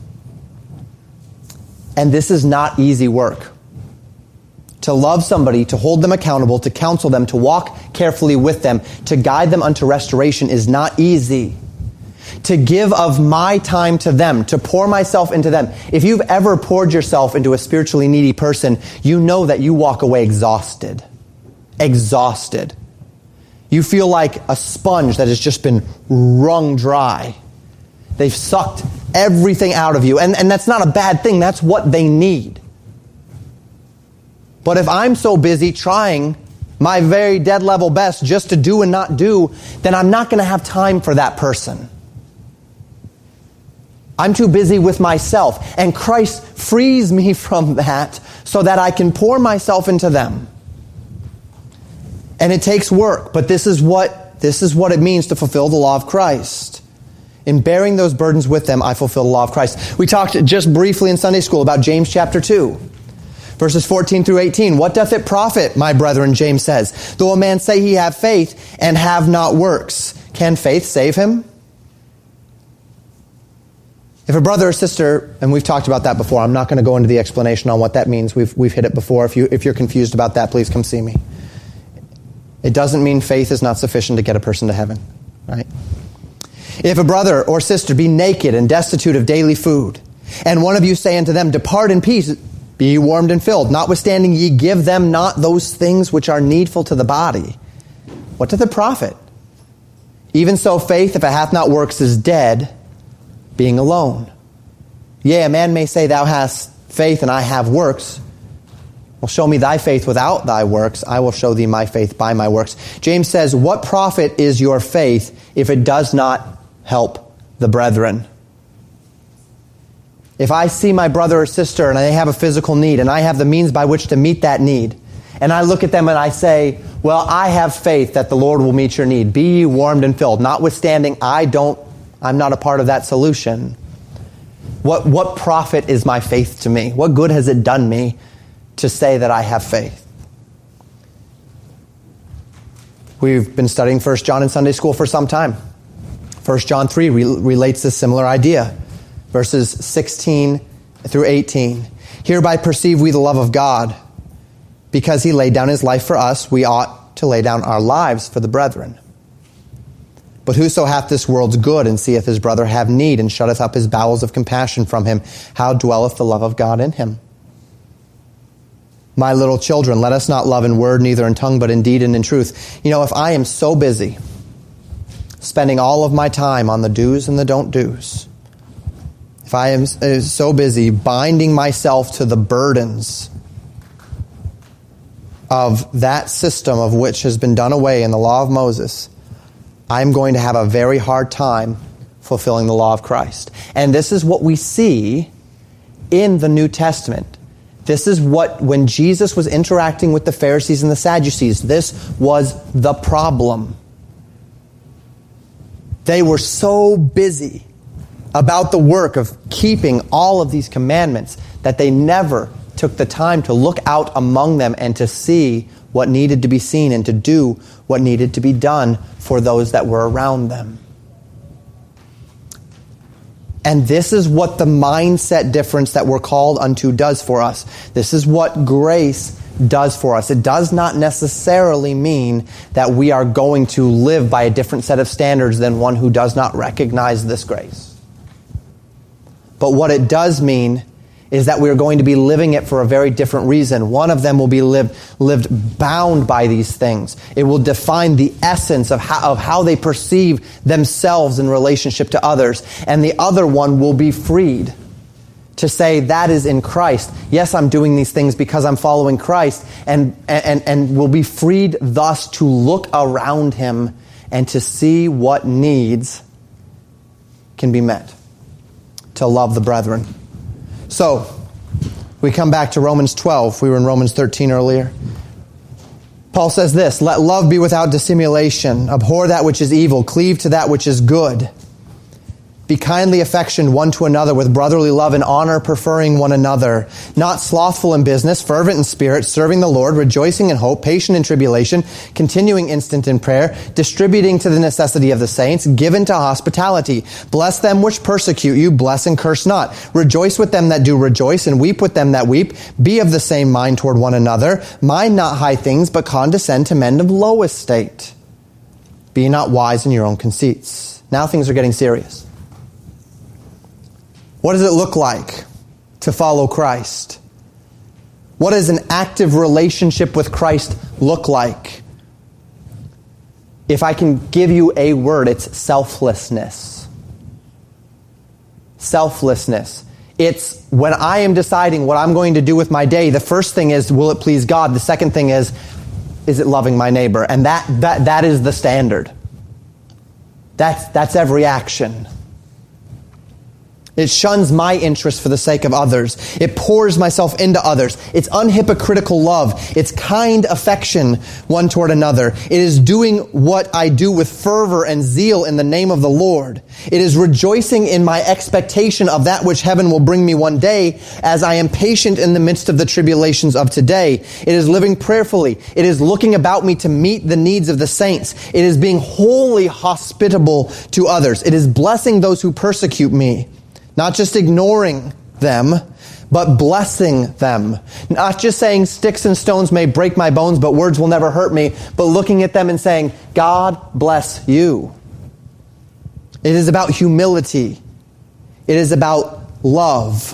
And this is not easy work. To love somebody, to hold them accountable, to counsel them, to walk carefully with them, to guide them unto restoration is not easy. To give of my time to them, to pour myself into them. If you've ever poured yourself into a spiritually needy person, you know that you walk away exhausted. Exhausted. You feel like a sponge that has just been wrung dry. They've sucked everything out of you. And, and that's not a bad thing. That's what they need. But if I'm so busy trying my very dead level best just to do and not do, then I'm not going to have time for that person. I'm too busy with myself. And Christ frees me from that so that I can pour myself into them. And it takes work, but this is what, this is what it means to fulfill the law of Christ. In bearing those burdens with them, I fulfill the law of Christ. We talked just briefly in Sunday school about James chapter two, verses fourteen through eighteen. What doth it profit, my brethren, James says, though a man say he have faith and have not works? Can faith save him? If a brother or sister, and we've talked about that before, I'm not going to go into the explanation on what that means. We've we've hit it before. If you if you're confused about that, please come see me. It doesn't mean faith is not sufficient to get a person to heaven, right? If a brother or sister be naked and destitute of daily food, and one of you say unto them, depart in peace, be ye warmed and filled, notwithstanding ye give them not those things which are needful to the body, what doth it profit? Even so faith, if it hath not works, is dead, being alone. Yea, a man may say, thou hast faith and I have works. Well, show me thy faith without thy works. I will show thee my faith by my works. James says, what profit is your faith if it does not help the brethren? If I see my brother or sister and they have a physical need and I have the means by which to meet that need, and I look at them and I say, well, I have faith that the Lord will meet your need. Be ye warmed and filled. Notwithstanding, I don't, I'm not a part of that solution. What, what profit is my faith to me? What good has it done me to say that I have faith? We've been studying First John in Sunday school for some time. First John three re- relates this similar idea. Verses sixteen through eighteen. Hereby perceive we the love of God, because he laid down his life for us, we ought to lay down our lives for the brethren. But whoso hath this world's good, and seeth his brother have need, and shutteth up his bowels of compassion from him, how dwelleth the love of God in him? My little children, let us not love in word, neither in tongue, but in deed and in truth. You know, if I am so busy spending all of my time on the do's and the don't do's, if I am so busy binding myself to the burdens of that system of which has been done away in the law of Moses, I'm going to have a very hard time fulfilling the law of Christ. And this is what we see in the New Testament. This is what, when Jesus was interacting with the Pharisees and the Sadducees, this was the problem. They were so busy about the work of keeping all of these commandments that they never took the time to look out among them and to see what needed to be seen and to do what needed to be done for those that were around them. And this is what the mindset difference that we're called unto does for us. This is what grace does for us. It does not necessarily mean that we are going to live by a different set of standards than one who does not recognize this grace. But what it does mean is that we're going to be living it for a very different reason. One of them will be lived, lived bound by these things. It will define the essence of how, of how they perceive themselves in relationship to others. And the other one will be freed to say, that is in Christ. Yes, I'm doing these things because I'm following Christ, and, and, and will be freed thus to look around him and to see what needs can be met, to love the brethren. So, we come back to Romans twelve. We were in Romans thirteen earlier. Paul says this, let love be without dissimulation. Abhor that which is evil. Cleave to that which is good. Be kindly affectioned one to another with brotherly love and honor, preferring one another. Not slothful in business, fervent in spirit, serving the Lord, rejoicing in hope, patient in tribulation, continuing instant in prayer, distributing to the necessity of the saints, given to hospitality. Bless them which persecute you, bless and curse not. Rejoice with them that do rejoice, and weep with them that weep. Be of the same mind toward one another. Mind not high things, but condescend to men of low estate. Be not wise in your own conceits. Now things are getting serious. What does it look like to follow Christ? What does an active relationship with Christ look like? If I can give you a word, it's selflessness. Selflessness. It's when I am deciding what I'm going to do with my day, the first thing is, will it please God? The second thing is, is it loving my neighbor? And that that that is the standard. That's that's every action. It shuns my interest for the sake of others. It pours myself into others. It's unhypocritical love. It's kind affection one toward another. It is doing what I do with fervor and zeal in the name of the Lord. It is rejoicing in my expectation of that which heaven will bring me one day, as I am patient in the midst of the tribulations of today. It is living prayerfully. It is looking about me to meet the needs of the saints. It is being wholly hospitable to others. It is blessing those who persecute me. Not just ignoring them, but blessing them. Not just saying sticks and stones may break my bones, but words will never hurt me, but looking at them and saying, God bless you. It is about humility. It is about love.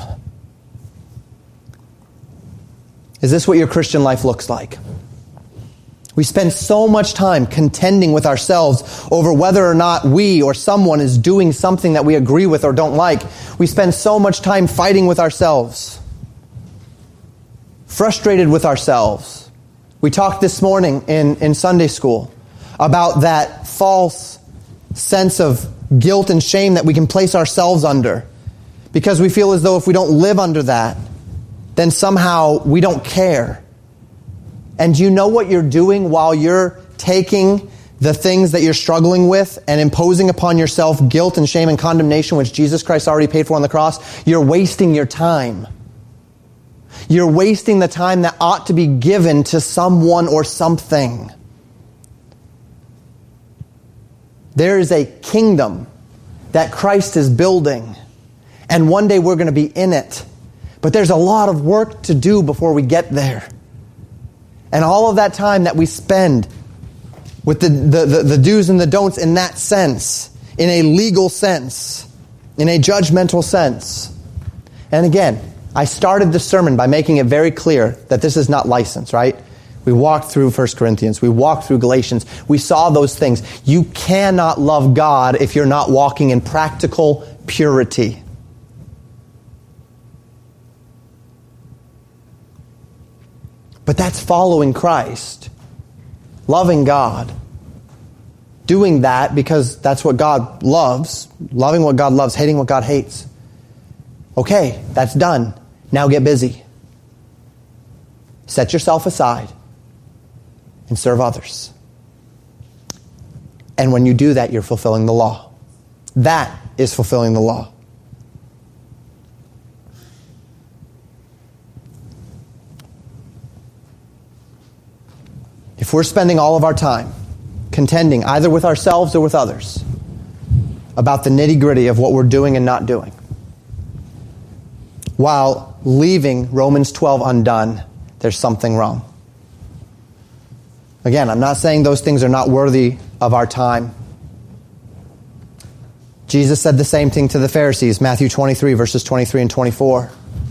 Is this what your Christian life looks like? We spend so much time contending with ourselves over whether or not we or someone is doing something that we agree with or don't like. We spend so much time fighting with ourselves, frustrated with ourselves. We talked this morning in, in Sunday school about that false sense of guilt and shame that we can place ourselves under, because we feel as though if we don't live under that, then somehow we don't care. And you know what you're doing while you're taking the things that you're struggling with and imposing upon yourself guilt and shame and condemnation, which Jesus Christ already paid for on the cross? You're wasting your time. You're wasting the time that ought to be given to someone or something. There is a kingdom that Christ is building, and one day we're going to be in it. But there's a lot of work to do before we get there. And all of that time that we spend with the, the, the, the do's and the don'ts in that sense, in a legal sense, in a judgmental sense. And again, I started the sermon by making it very clear that this is not license, right? We walked through First Corinthians. We walked through Galatians. We saw those things. You cannot love God if you're not walking in practical purity. But that's following Christ, loving God, doing that because that's what God loves, loving what God loves, hating what God hates. Okay, that's done. Now get busy. Set yourself aside and serve others. And when you do that, you're fulfilling the law. That is fulfilling the law. If we're spending all of our time contending either with ourselves or with others about the nitty-gritty of what we're doing and not doing, while leaving Romans twelve undone, there's something wrong. Again, I'm not saying those things are not worthy of our time. Jesus said the same thing to the Pharisees, Matthew twenty-three, verses twenty-three and twenty-four.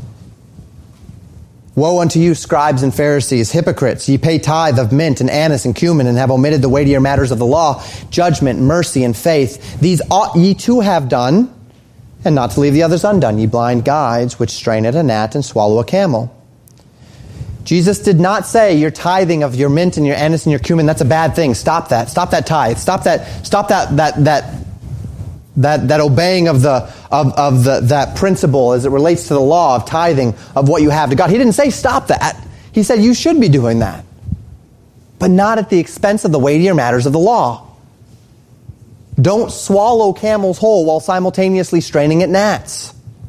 Woe unto you, scribes and Pharisees, hypocrites! Ye pay tithe of mint and anise and cumin, and have omitted the weightier matters of the law, judgment, mercy, and faith. These ought ye to have done, and not to leave the others undone. Ye blind guides, which strain at a gnat and swallow a camel. Jesus did not say your tithing of your mint and your anise and your cumin, that's a bad thing. Stop that. Stop that tithe. Stop that. Stop that. That that that that obeying of the of of the that principle as it relates to the law of tithing of what you have to God. He didn't say stop that. He said you should be doing that, but not at the expense of the weightier matters of the law. Don't swallow camels whole while simultaneously straining at gnats.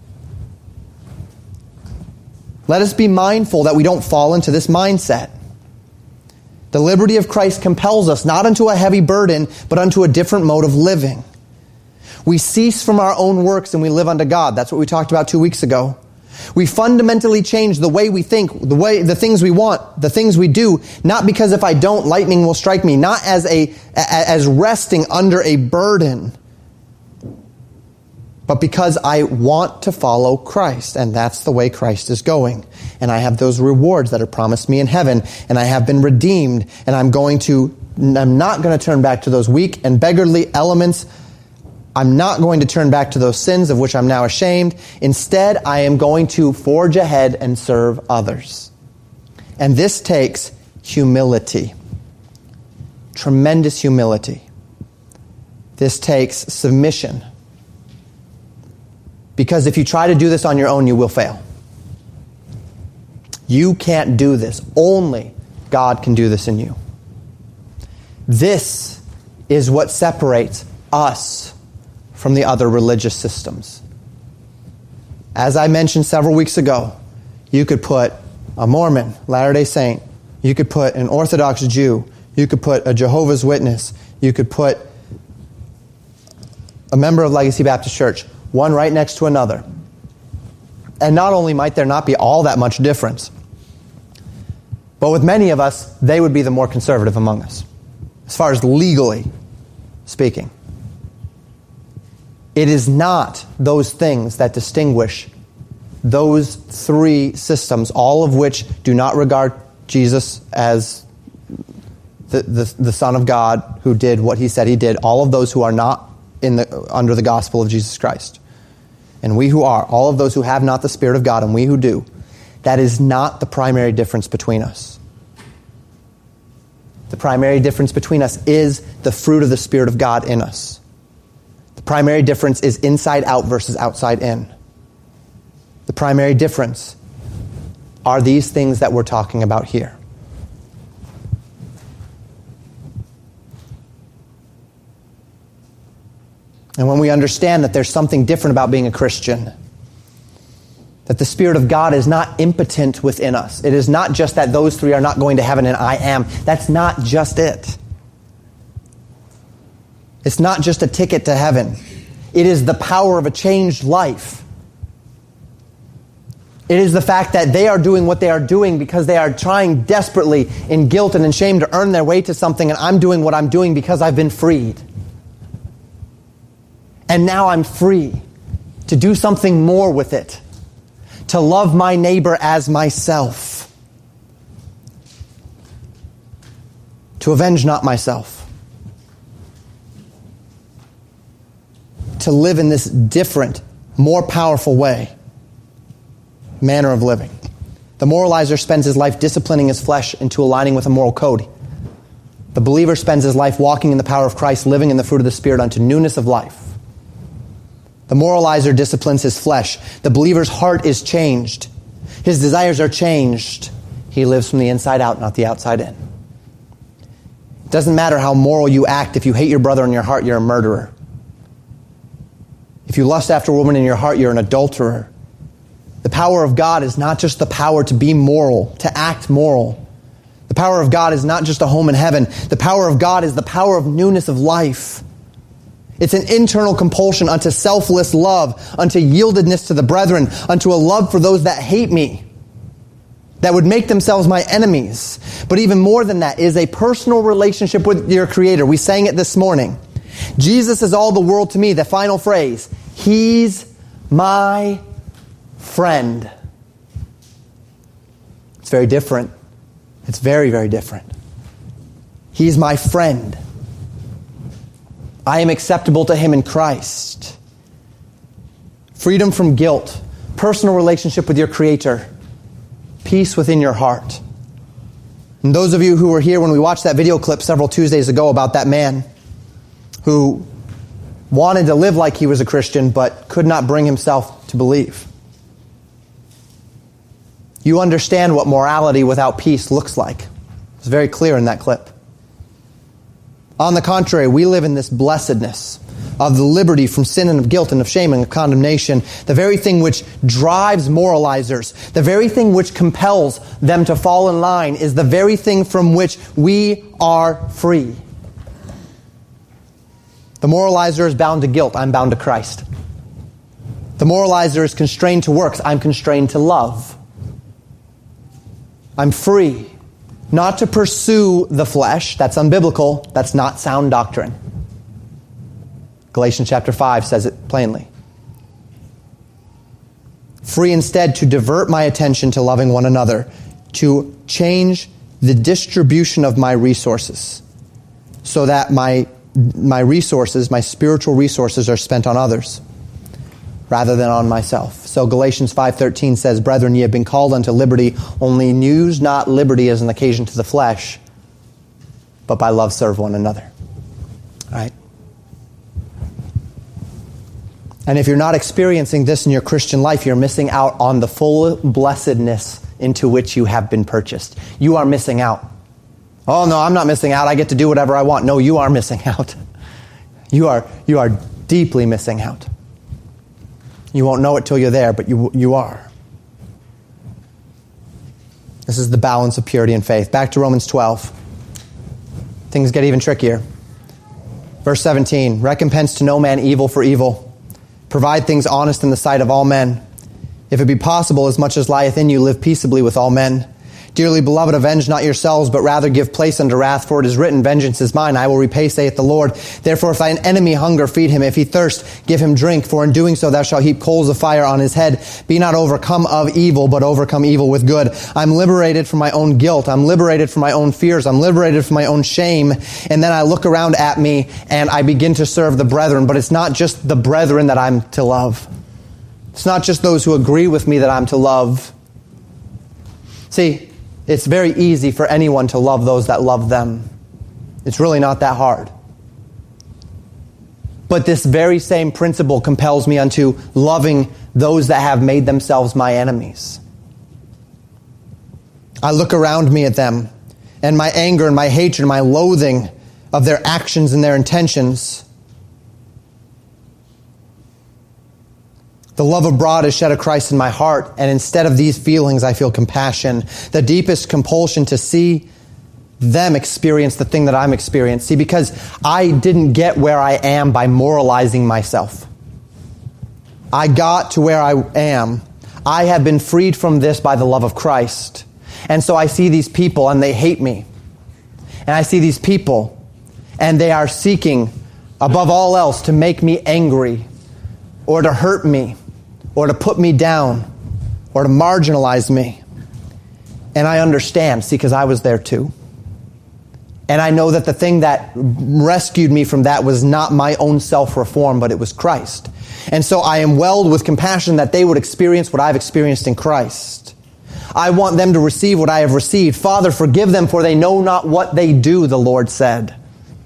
Let us be mindful that we don't fall into this mindset. The liberty of Christ compels us not unto a heavy burden, but unto a different mode of living. We cease from our own works and we live unto God. That's what we talked about two weeks ago. We fundamentally change the way we think, the way, the things we want, the things we do, not because if I don't, lightning will strike me, not as a, as resting under a burden, but because I want to follow Christ, and that's the way Christ is going. And I have those rewards that are promised me in heaven, and I have been redeemed, and I'm going to, I'm not going to turn back to those weak and beggarly elements. I'm not going to turn back to those sins of which I'm now ashamed. Instead, I am going to forge ahead and serve others. And this takes humility. Tremendous humility. This takes submission. Because if you try to do this on your own, you will fail. You can't do this. Only God can do this in you. This is what separates us from the other religious systems. As I mentioned several weeks ago, you could put a Mormon, Latter-day Saint, you could put an Orthodox Jew, you could put a Jehovah's Witness, you could put a member of Legacy Baptist Church, one right next to another. And not only might there not be all that much difference, but with many of us, they would be the more conservative among us, as far as legally speaking. It is not those things that distinguish those three systems, all of which do not regard Jesus as the, the, the Son of God who did what he said he did, all of those who are not in the, under the gospel of Jesus Christ. And we who are, all of those who have not the Spirit of God, and we who do, that is not the primary difference between us. The primary difference between us is the fruit of the Spirit of God in us. The primary difference is inside out versus outside in. The primary difference are these things that we're talking about here. And when we understand that there's something different about being a Christian, that the Spirit of God is not impotent within us. It is not just that those three are not going to heaven and I am. That's not just it. It's not just a ticket to heaven. It is the power of a changed life. It is the fact that they are doing what they are doing because they are trying desperately in guilt and in shame to earn their way to something, and I'm doing what I'm doing because I've been freed. And now I'm free to do something more with it. To love my neighbor as myself. To avenge not myself. To live in this different, more powerful way. Manner of living. The moralizer spends his life disciplining his flesh into aligning with a moral code. The believer spends his life walking in the power of Christ, living in the fruit of the Spirit unto newness of life. The moralizer disciplines his flesh. The believer's heart is changed. His desires are changed. He lives from the inside out, not the outside in. It doesn't matter how moral you act. If you hate your brother in your heart, you're a murderer. If you lust after a woman in your heart, you're an adulterer. The power of God is not just the power to be moral, to act moral. The power of God is not just a home in heaven. The power of God is the power of newness of life. It's an internal compulsion unto selfless love, unto yieldedness to the brethren, unto a love for those that hate me, that would make themselves my enemies. But even more than that is a personal relationship with your Creator. We sang it this morning. Jesus is all the world to me. The final phrase, He's my friend. It's very different. It's very, very different. He's my friend. I am acceptable to Him in Christ. Freedom from guilt. Personal relationship with your Creator. Peace within your heart. And those of you who were here when we watched that video clip several Tuesdays ago about that man who wanted to live like he was a Christian but could not bring himself to believe. You understand what morality without peace looks like. It's very clear in that clip. On the contrary, we live in this blessedness of the liberty from sin and of guilt and of shame and of condemnation, the very thing which drives moralizers, the very thing which compels them to fall in line is the very thing from which we are free. The moralizer is bound to guilt. I'm bound to Christ. The moralizer is constrained to works. I'm constrained to love. I'm free. Not to pursue the flesh. That's unbiblical. That's not sound doctrine. Galatians chapter five says it plainly. Free instead to divert my attention to loving one another, to change the distribution of my resources so that my, my resources, my spiritual resources are spent on others rather than on myself. So Galatians five thirteen says, Brethren, ye have been called unto liberty, only use not liberty as an occasion to the flesh, but by love serve one another. All right? And if you're not experiencing this in your Christian life, you're missing out on the full blessedness into which you have been purchased. You are missing out. Oh, no, I'm not missing out. I get to do whatever I want. No, you are missing out. You are, you are deeply missing out. You won't know it till you're there, but you, you are. This is the balance of purity and faith. Back to Romans twelve. Things get even trickier. Verse seventeen, recompense to no man evil for evil. Provide things honest in the sight of all men. If it be possible, as much as lieth in you, live peaceably with all men. Dearly beloved, avenge not yourselves, but rather give place unto wrath, for it is written, vengeance is mine, I will repay, saith the Lord. Therefore, if thine enemy hunger, feed him. If he thirst, give him drink, for in doing so thou shalt heap coals of fire on his head. Be not overcome of evil, but overcome evil with good. I'm liberated from my own guilt. I'm liberated from my own fears. I'm liberated from my own shame. And then I look around at me and I begin to serve the brethren, but it's not just the brethren that I'm to love. It's not just those who agree with me that I'm to love. See, it's very easy for anyone to love those that love them. It's really not that hard. But this very same principle compels me unto loving those that have made themselves my enemies. I look around me at them, and my anger and my hatred and my loathing of their actions and their intentions. The love abroad is shed of Christ in my heart, and instead of these feelings, I feel compassion. The deepest compulsion to see them experience the thing that I'm experiencing. See, because I didn't get where I am by moralizing myself. I got to where I am. I have been freed from this by the love of Christ. And so I see these people, and they hate me. And I see these people, and they are seeking, above all else, to make me angry, or to hurt me, or to put me down, or to marginalize me. And I understand, see, because I was there too. And I know that the thing that rescued me from that was not my own self-reform, but it was Christ. And so I am welled with compassion that they would experience what I've experienced in Christ. I want them to receive what I have received. Father, forgive them, for they know not what they do, the Lord said.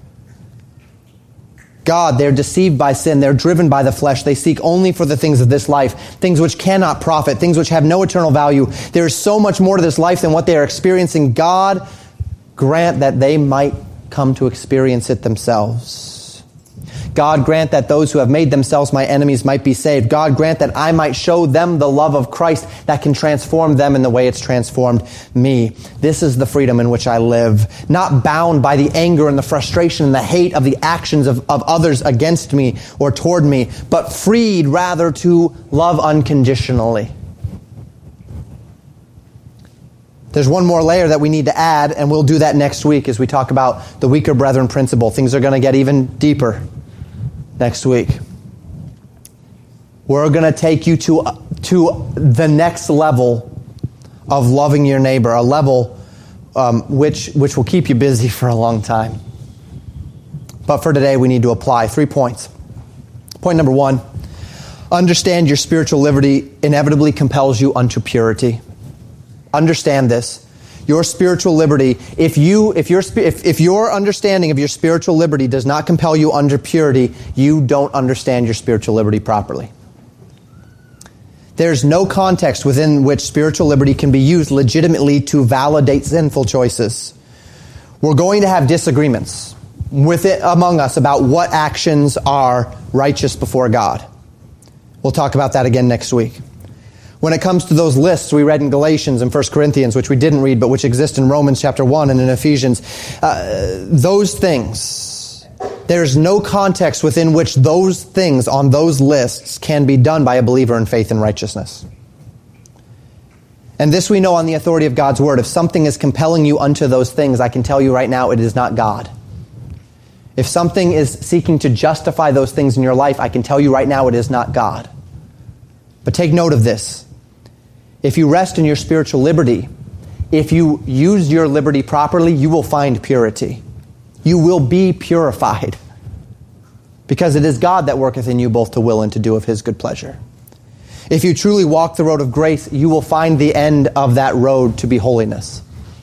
God, they're deceived by sin. They're driven by the flesh. They seek only for the things of this life, things which cannot profit, things which have no eternal value. There is so much more to this life than what they are experiencing. God, grant that they might come to experience it themselves. God, grant that those who have made themselves my enemies might be saved. God, grant that I might show them the love of Christ that can transform them in the way it's transformed me. This is the freedom in which I live. Not bound by the anger and the frustration and the hate of the actions of, of others against me or toward me, but freed rather to love unconditionally. There's one more layer that we need to add, and we'll do that next week as we talk about the weaker brethren principle. Things are going to get even deeper next week. We're going to take you to, to the next level of loving your neighbor, a level um, which, which will keep you busy for a long time. But for today, we need to apply three points. Point number one, understand your spiritual liberty inevitably compels you unto purity. Understand this. Your spiritual liberty, if you, if your, if, if your understanding of your spiritual liberty does not compel you under purity, you don't understand your spiritual liberty properly. There's no context within which spiritual liberty can be used legitimately to validate sinful choices. We're going to have disagreements with it among us about what actions are righteous before God. We'll talk about that again next week. When it comes to those lists we read in Galatians and First Corinthians, which we didn't read, but which exist in Romans chapter one and in Ephesians, uh, those things, there's no context within which those things on those lists can be done by a believer in faith and righteousness. And this we know on the authority of God's word. If something is compelling you unto those things, I can tell you right now it is not God. If something is seeking to justify those things in your life, I can tell you right now it is not God. But take note of this. If you rest in your spiritual liberty, if you use your liberty properly, you will find purity. You will be purified. Because it is God that worketh in you both to will and to do of His good pleasure. If you truly walk the road of grace, you will find the end of that road to be holiness.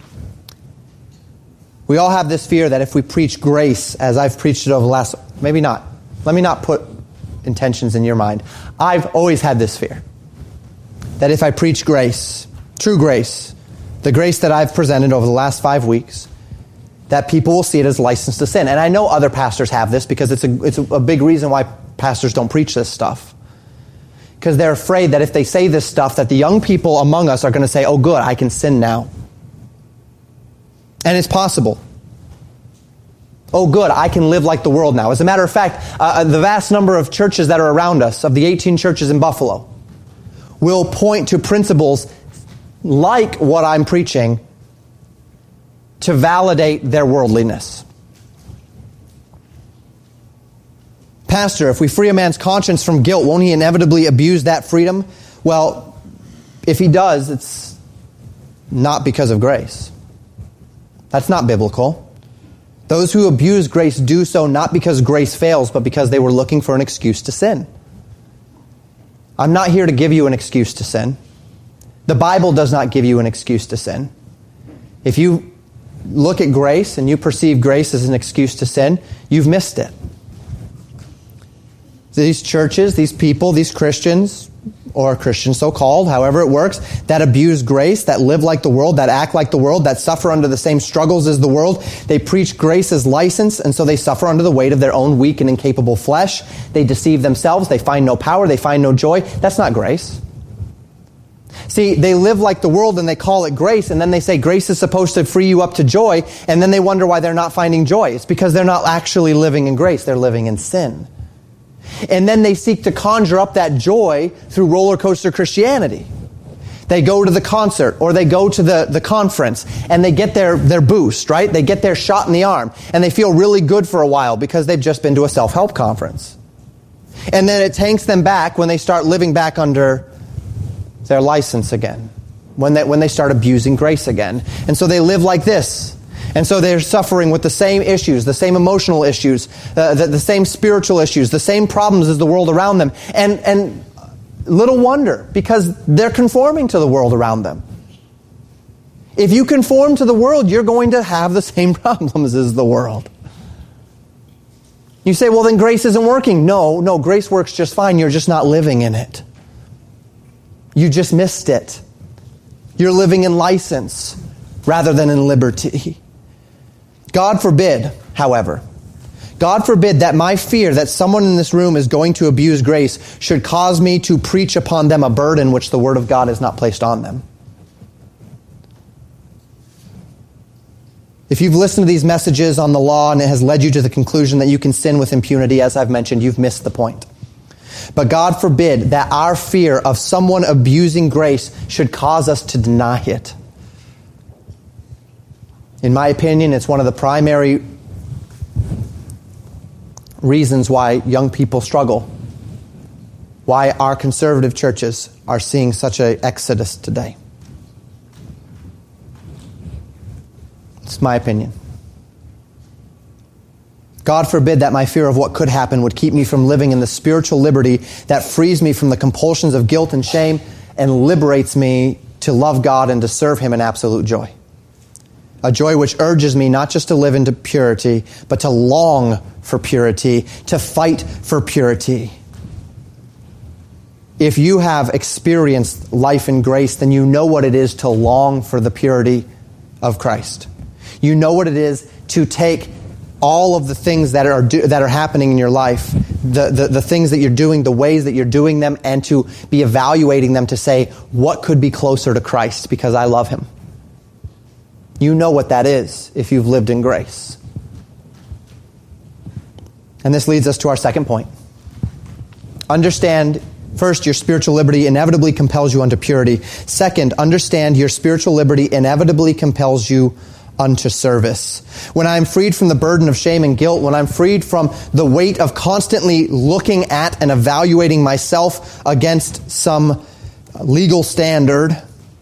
We all have this fear that if we preach grace, as I've preached it over the last, maybe not, let me not put intentions in your mind. I've always had this fear that if I preach grace, true grace, the grace that I've presented over the last five weeks, that people will see it as license to sin. And I know other pastors have this because it's a, it's a big reason why pastors don't preach this stuff. Because they're afraid that if they say this stuff, that the young people among us are going to say, oh good, I can sin now. And it's possible. Oh good, I can live like the world now. As a matter of fact, uh, the vast number of churches that are around us, of the eighteen churches in Buffalo, will point to principles like what I'm preaching to validate their worldliness. Pastor, if we free a man's conscience from guilt, won't he inevitably abuse that freedom? Well, if he does, it's not because of grace. That's not biblical. Those who abuse grace do so not because grace fails, but because they were looking for an excuse to sin. I'm not here to give you an excuse to sin. The Bible does not give you an excuse to sin. If you look at grace and you perceive grace as an excuse to sin, you've missed it. These churches, these people, these Christians, or Christians so-called, however it works, that abuse grace, that live like the world, that act like the world, that suffer under the same struggles as the world, they preach grace as license, and so they suffer under the weight of their own weak and incapable flesh. They deceive themselves, they find no power, they find no joy. That's not grace. See, they live like the world and they call it grace, and then they say grace is supposed to free you up to joy, and then they wonder why they're not finding joy. It's because they're not actually living in grace, they're living in sin. And then they seek to conjure up that joy through roller coaster Christianity. They go to the concert or they go to the, the conference and they get their, their boost, right? They get their shot in the arm and they feel really good for a while because they've just been to a self-help conference. And then it tanks them back when they start living back under their license again, when they, when they start abusing grace again. And so they live like this. And so they're suffering with the same issues, the same emotional issues, uh, the, the same spiritual issues, the same problems as the world around them. And, and little wonder, because they're conforming to the world around them. If you conform to the world, you're going to have the same problems as the world. You say, well, then grace isn't working. No, no, grace works just fine. You're just not living in it. You just missed it. You're living in license rather than in liberty. God forbid, however, God forbid that my fear that someone in this room is going to abuse grace should cause me to preach upon them a burden which the Word of God has not placed on them. If you've listened to these messages on the law and it has led you to the conclusion that you can sin with impunity, as I've mentioned, you've missed the point. But God forbid that our fear of someone abusing grace should cause us to deny it. In my opinion, it's one of the primary reasons why young people struggle, why our conservative churches are seeing such an exodus today. It's my opinion. God forbid that my fear of what could happen would keep me from living in the spiritual liberty that frees me from the compulsions of guilt and shame and liberates me to love God and to serve Him in absolute joy. A joy which urges me not just to live into purity, but to long for purity, to fight for purity. If you have experienced life in grace, then you know what it is to long for the purity of Christ. You know what it is to take all of the things that are do, that are happening in your life, the, the, the things that you're doing, the ways that you're doing them, and to be evaluating them to say, what could be closer to Christ because I love Him? You know what that is if you've lived in grace. And this leads us to our second point. Understand, first, your spiritual liberty inevitably compels you unto purity. Second, understand your spiritual liberty inevitably compels you unto service. When I'm freed from the burden of shame and guilt, when I'm freed from the weight of constantly looking at and evaluating myself against some legal standard,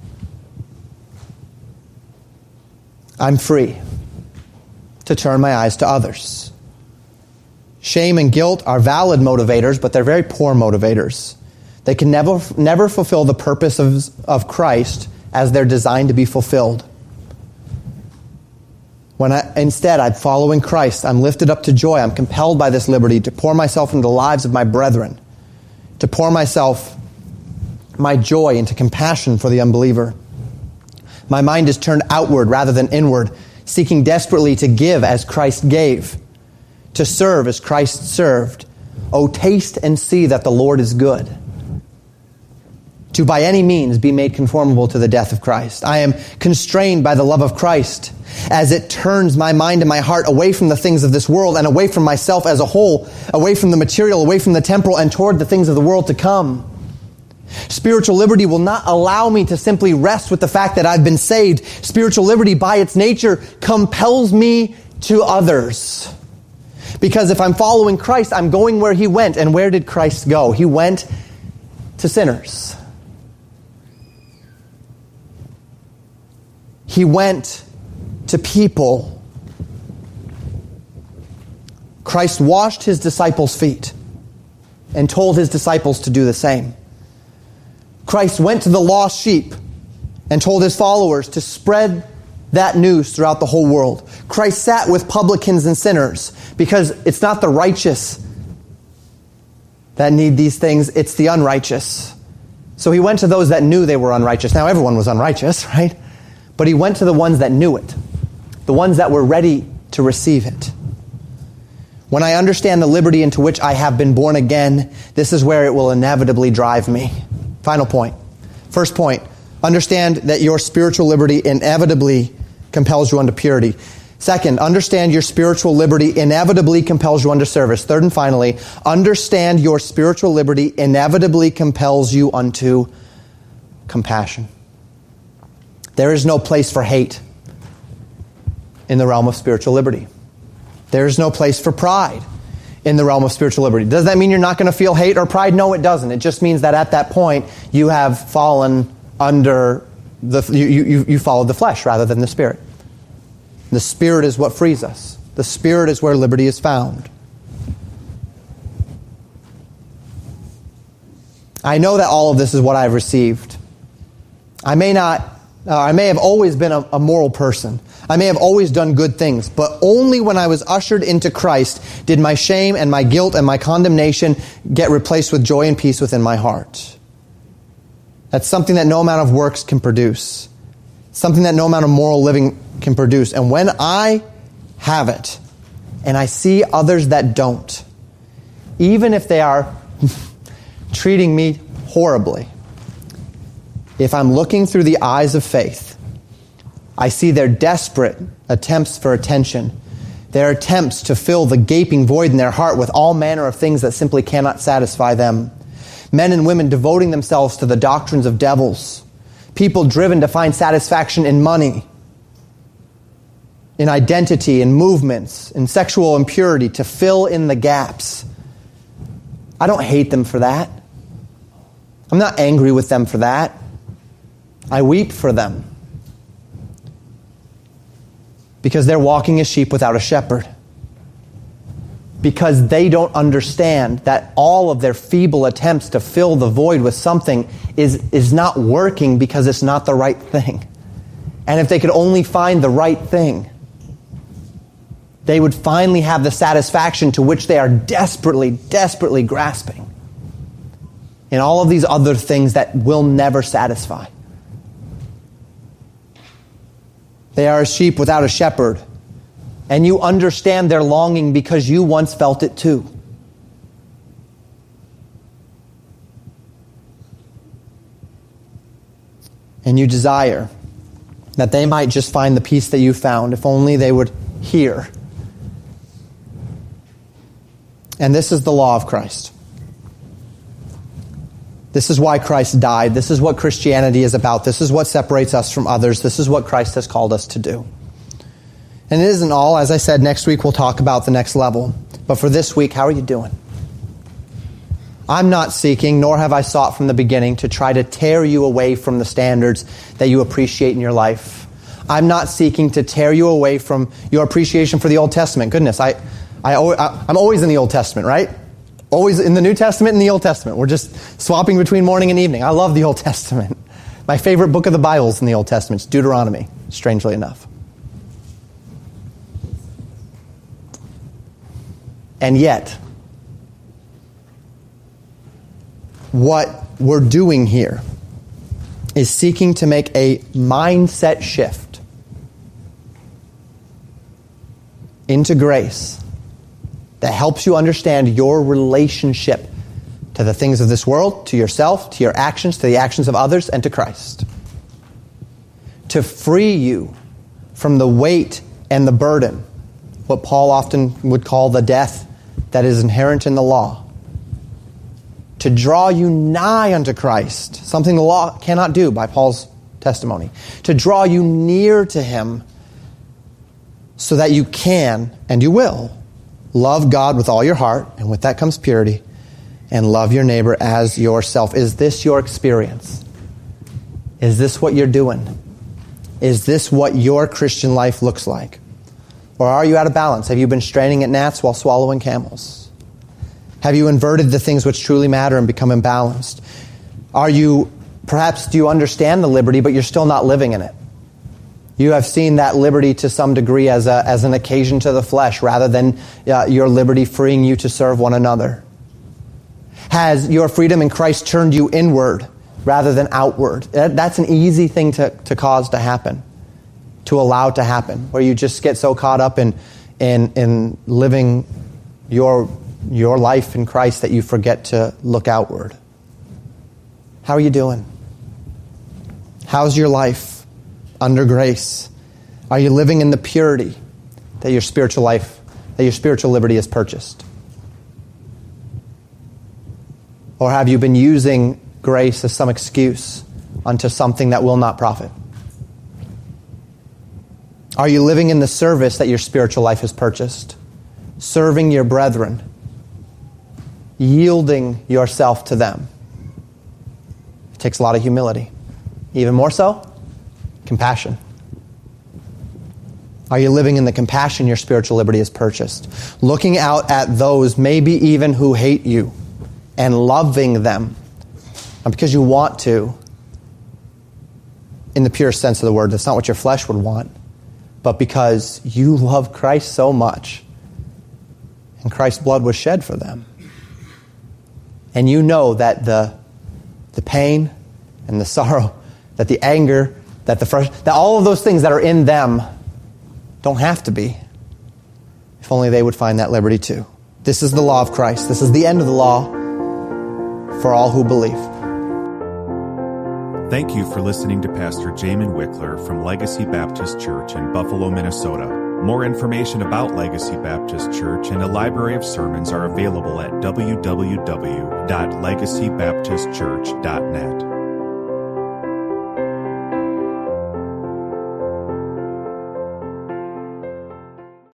I'm free to turn my eyes to others. Shame and guilt are valid motivators, but they're very poor motivators. They can never, never fulfill the purpose of, of Christ as they're designed to be fulfilled. When I, instead, I'm following Christ, I'm lifted up to joy, I'm compelled by this liberty to pour myself into the lives of my brethren, to pour myself, my joy into compassion for the unbeliever. My mind is turned outward rather than inward, seeking desperately to give as Christ gave, to serve as Christ served. Oh, taste and see that the Lord is good. To by any means be made conformable to the death of Christ. I am constrained by the love of Christ as it turns my mind and my heart away from the things of this world and away from myself as a whole, away from the material, away from the temporal, and toward the things of the world to come. Spiritual liberty will not allow me to simply rest with the fact that I've been saved. Spiritual liberty, by its nature, compels me to others. Because if I'm following Christ, I'm going where He went. And where did Christ go? He went to sinners. He went to people. Christ washed His disciples' feet and told His disciples to do the same. Christ went to the lost sheep and told His followers to spread that news throughout the whole world. Christ sat with publicans and sinners because it's not the righteous that need these things, it's the unrighteous. So He went to those that knew they were unrighteous. Now everyone was unrighteous, right? But He went to the ones that knew it, the ones that were ready to receive it. When I understand the liberty into which I have been born again, this is where it will inevitably drive me. Final point. First point, understand that your spiritual liberty inevitably compels you unto purity. Second, understand your spiritual liberty inevitably compels you unto service. Third and finally, understand your spiritual liberty inevitably compels you unto compassion. There is no place for hate in the realm of spiritual liberty. There is no place for pride in the realm of spiritual liberty. Does that mean you're not going to feel hate or pride? No, it doesn't. It just means that at that point, you have fallen under the, you, you, you followed the flesh rather than the Spirit. The Spirit is what frees us. The Spirit is where liberty is found. I know that all of this is what I've received. I may not, uh, I may have always been a, a moral person. I may have always done good things, but only when I was ushered into Christ did my shame and my guilt and my condemnation get replaced with joy and peace within my heart. That's something that no amount of works can produce. Something that no amount of moral living can produce. And when I have it, and I see others that don't, even if they are treating me horribly, if I'm looking through the eyes of faith, I see their desperate attempts for attention, their attempts to fill the gaping void in their heart with all manner of things that simply cannot satisfy them. Men and women devoting themselves to the doctrines of devils. People driven to find satisfaction in money, in identity, in movements, in sexual impurity, to fill in the gaps. I don't hate them for that. I'm not angry with them for that. I weep for them. Because they're walking as sheep without a shepherd. Because they don't understand that all of their feeble attempts to fill the void with something is, is not working because it's not the right thing. And if they could only find the right thing, they would finally have the satisfaction to which they are desperately, desperately grasping in all of these other things that will never satisfy. They are a sheep without a shepherd. And you understand their longing because you once felt it too. And you desire that they might just find the peace that you found, if only they would hear. And this is the law of Christ. This is why Christ died. This is what Christianity is about. This is what separates us from others. This is what Christ has called us to do. And it isn't all. As I said, next week we'll talk about the next level. But for this week, how are you doing? I'm not seeking, nor have I sought from the beginning, to try to tear you away from the standards that you appreciate in your life. I'm not seeking to tear you away from your appreciation for the Old Testament. Goodness, I, I, I'm always in the Old Testament, right? Always in the New Testament and the Old Testament. We're just swapping between morning and evening. I love the Old Testament. My favorite book of the Bible is in the Old Testament. It's Deuteronomy, strangely enough. And yet, what we're doing here is seeking to make a mindset shift into grace that helps you understand your relationship to the things of this world, to yourself, to your actions, to the actions of others, and to Christ. To free you from the weight and the burden, what Paul often would call the death that is inherent in the law. To draw you nigh unto Christ, something the law cannot do by Paul's testimony. To draw you near to Him so that you can, and you will, love God with all your heart, and with that comes purity, and love your neighbor as yourself. Is this your experience? Is this what you're doing? Is this what your Christian life looks like? Or are you out of balance? Have you been straining at gnats while swallowing camels? Have you inverted the things which truly matter and become imbalanced? Are you, perhaps do you understand the liberty, but you're still not living in it? You have seen that liberty to some degree as a, as an occasion to the flesh rather than uh, your liberty freeing you to serve one another. Has your freedom in Christ turned you inward rather than outward? That, that's an easy thing to, to cause to happen, to allow to happen, where you just get so caught up in, in, in living your your life in Christ that you forget to look outward. How are you doing? How's your life under grace? Are you living in the purity that your spiritual life, that your spiritual liberty has purchased? Or have you been using grace as some excuse unto something that will not profit? Are you living in the service that your spiritual life has purchased? Serving your brethren, yielding yourself to them. It takes a lot of humility. Even more so, compassion. Are you living in the compassion your spiritual liberty has purchased? Looking out at those, maybe even who hate you, and loving them. Not because you want to, in the purest sense of the word. That's not what your flesh would want. But because you love Christ so much, and Christ's blood was shed for them. And you know that the the pain and the sorrow, that the anger, that the frustration, that all of those things that are in them don't have to be. If only they would find that liberty too. This is the law of Christ. This is the end of the law for all who believe. Thank you for listening to Pastor Jamin Wickler from Legacy Baptist Church in Buffalo, Minnesota. More information about Legacy Baptist Church and a library of sermons are available at w w w dot legacy baptist church dot net.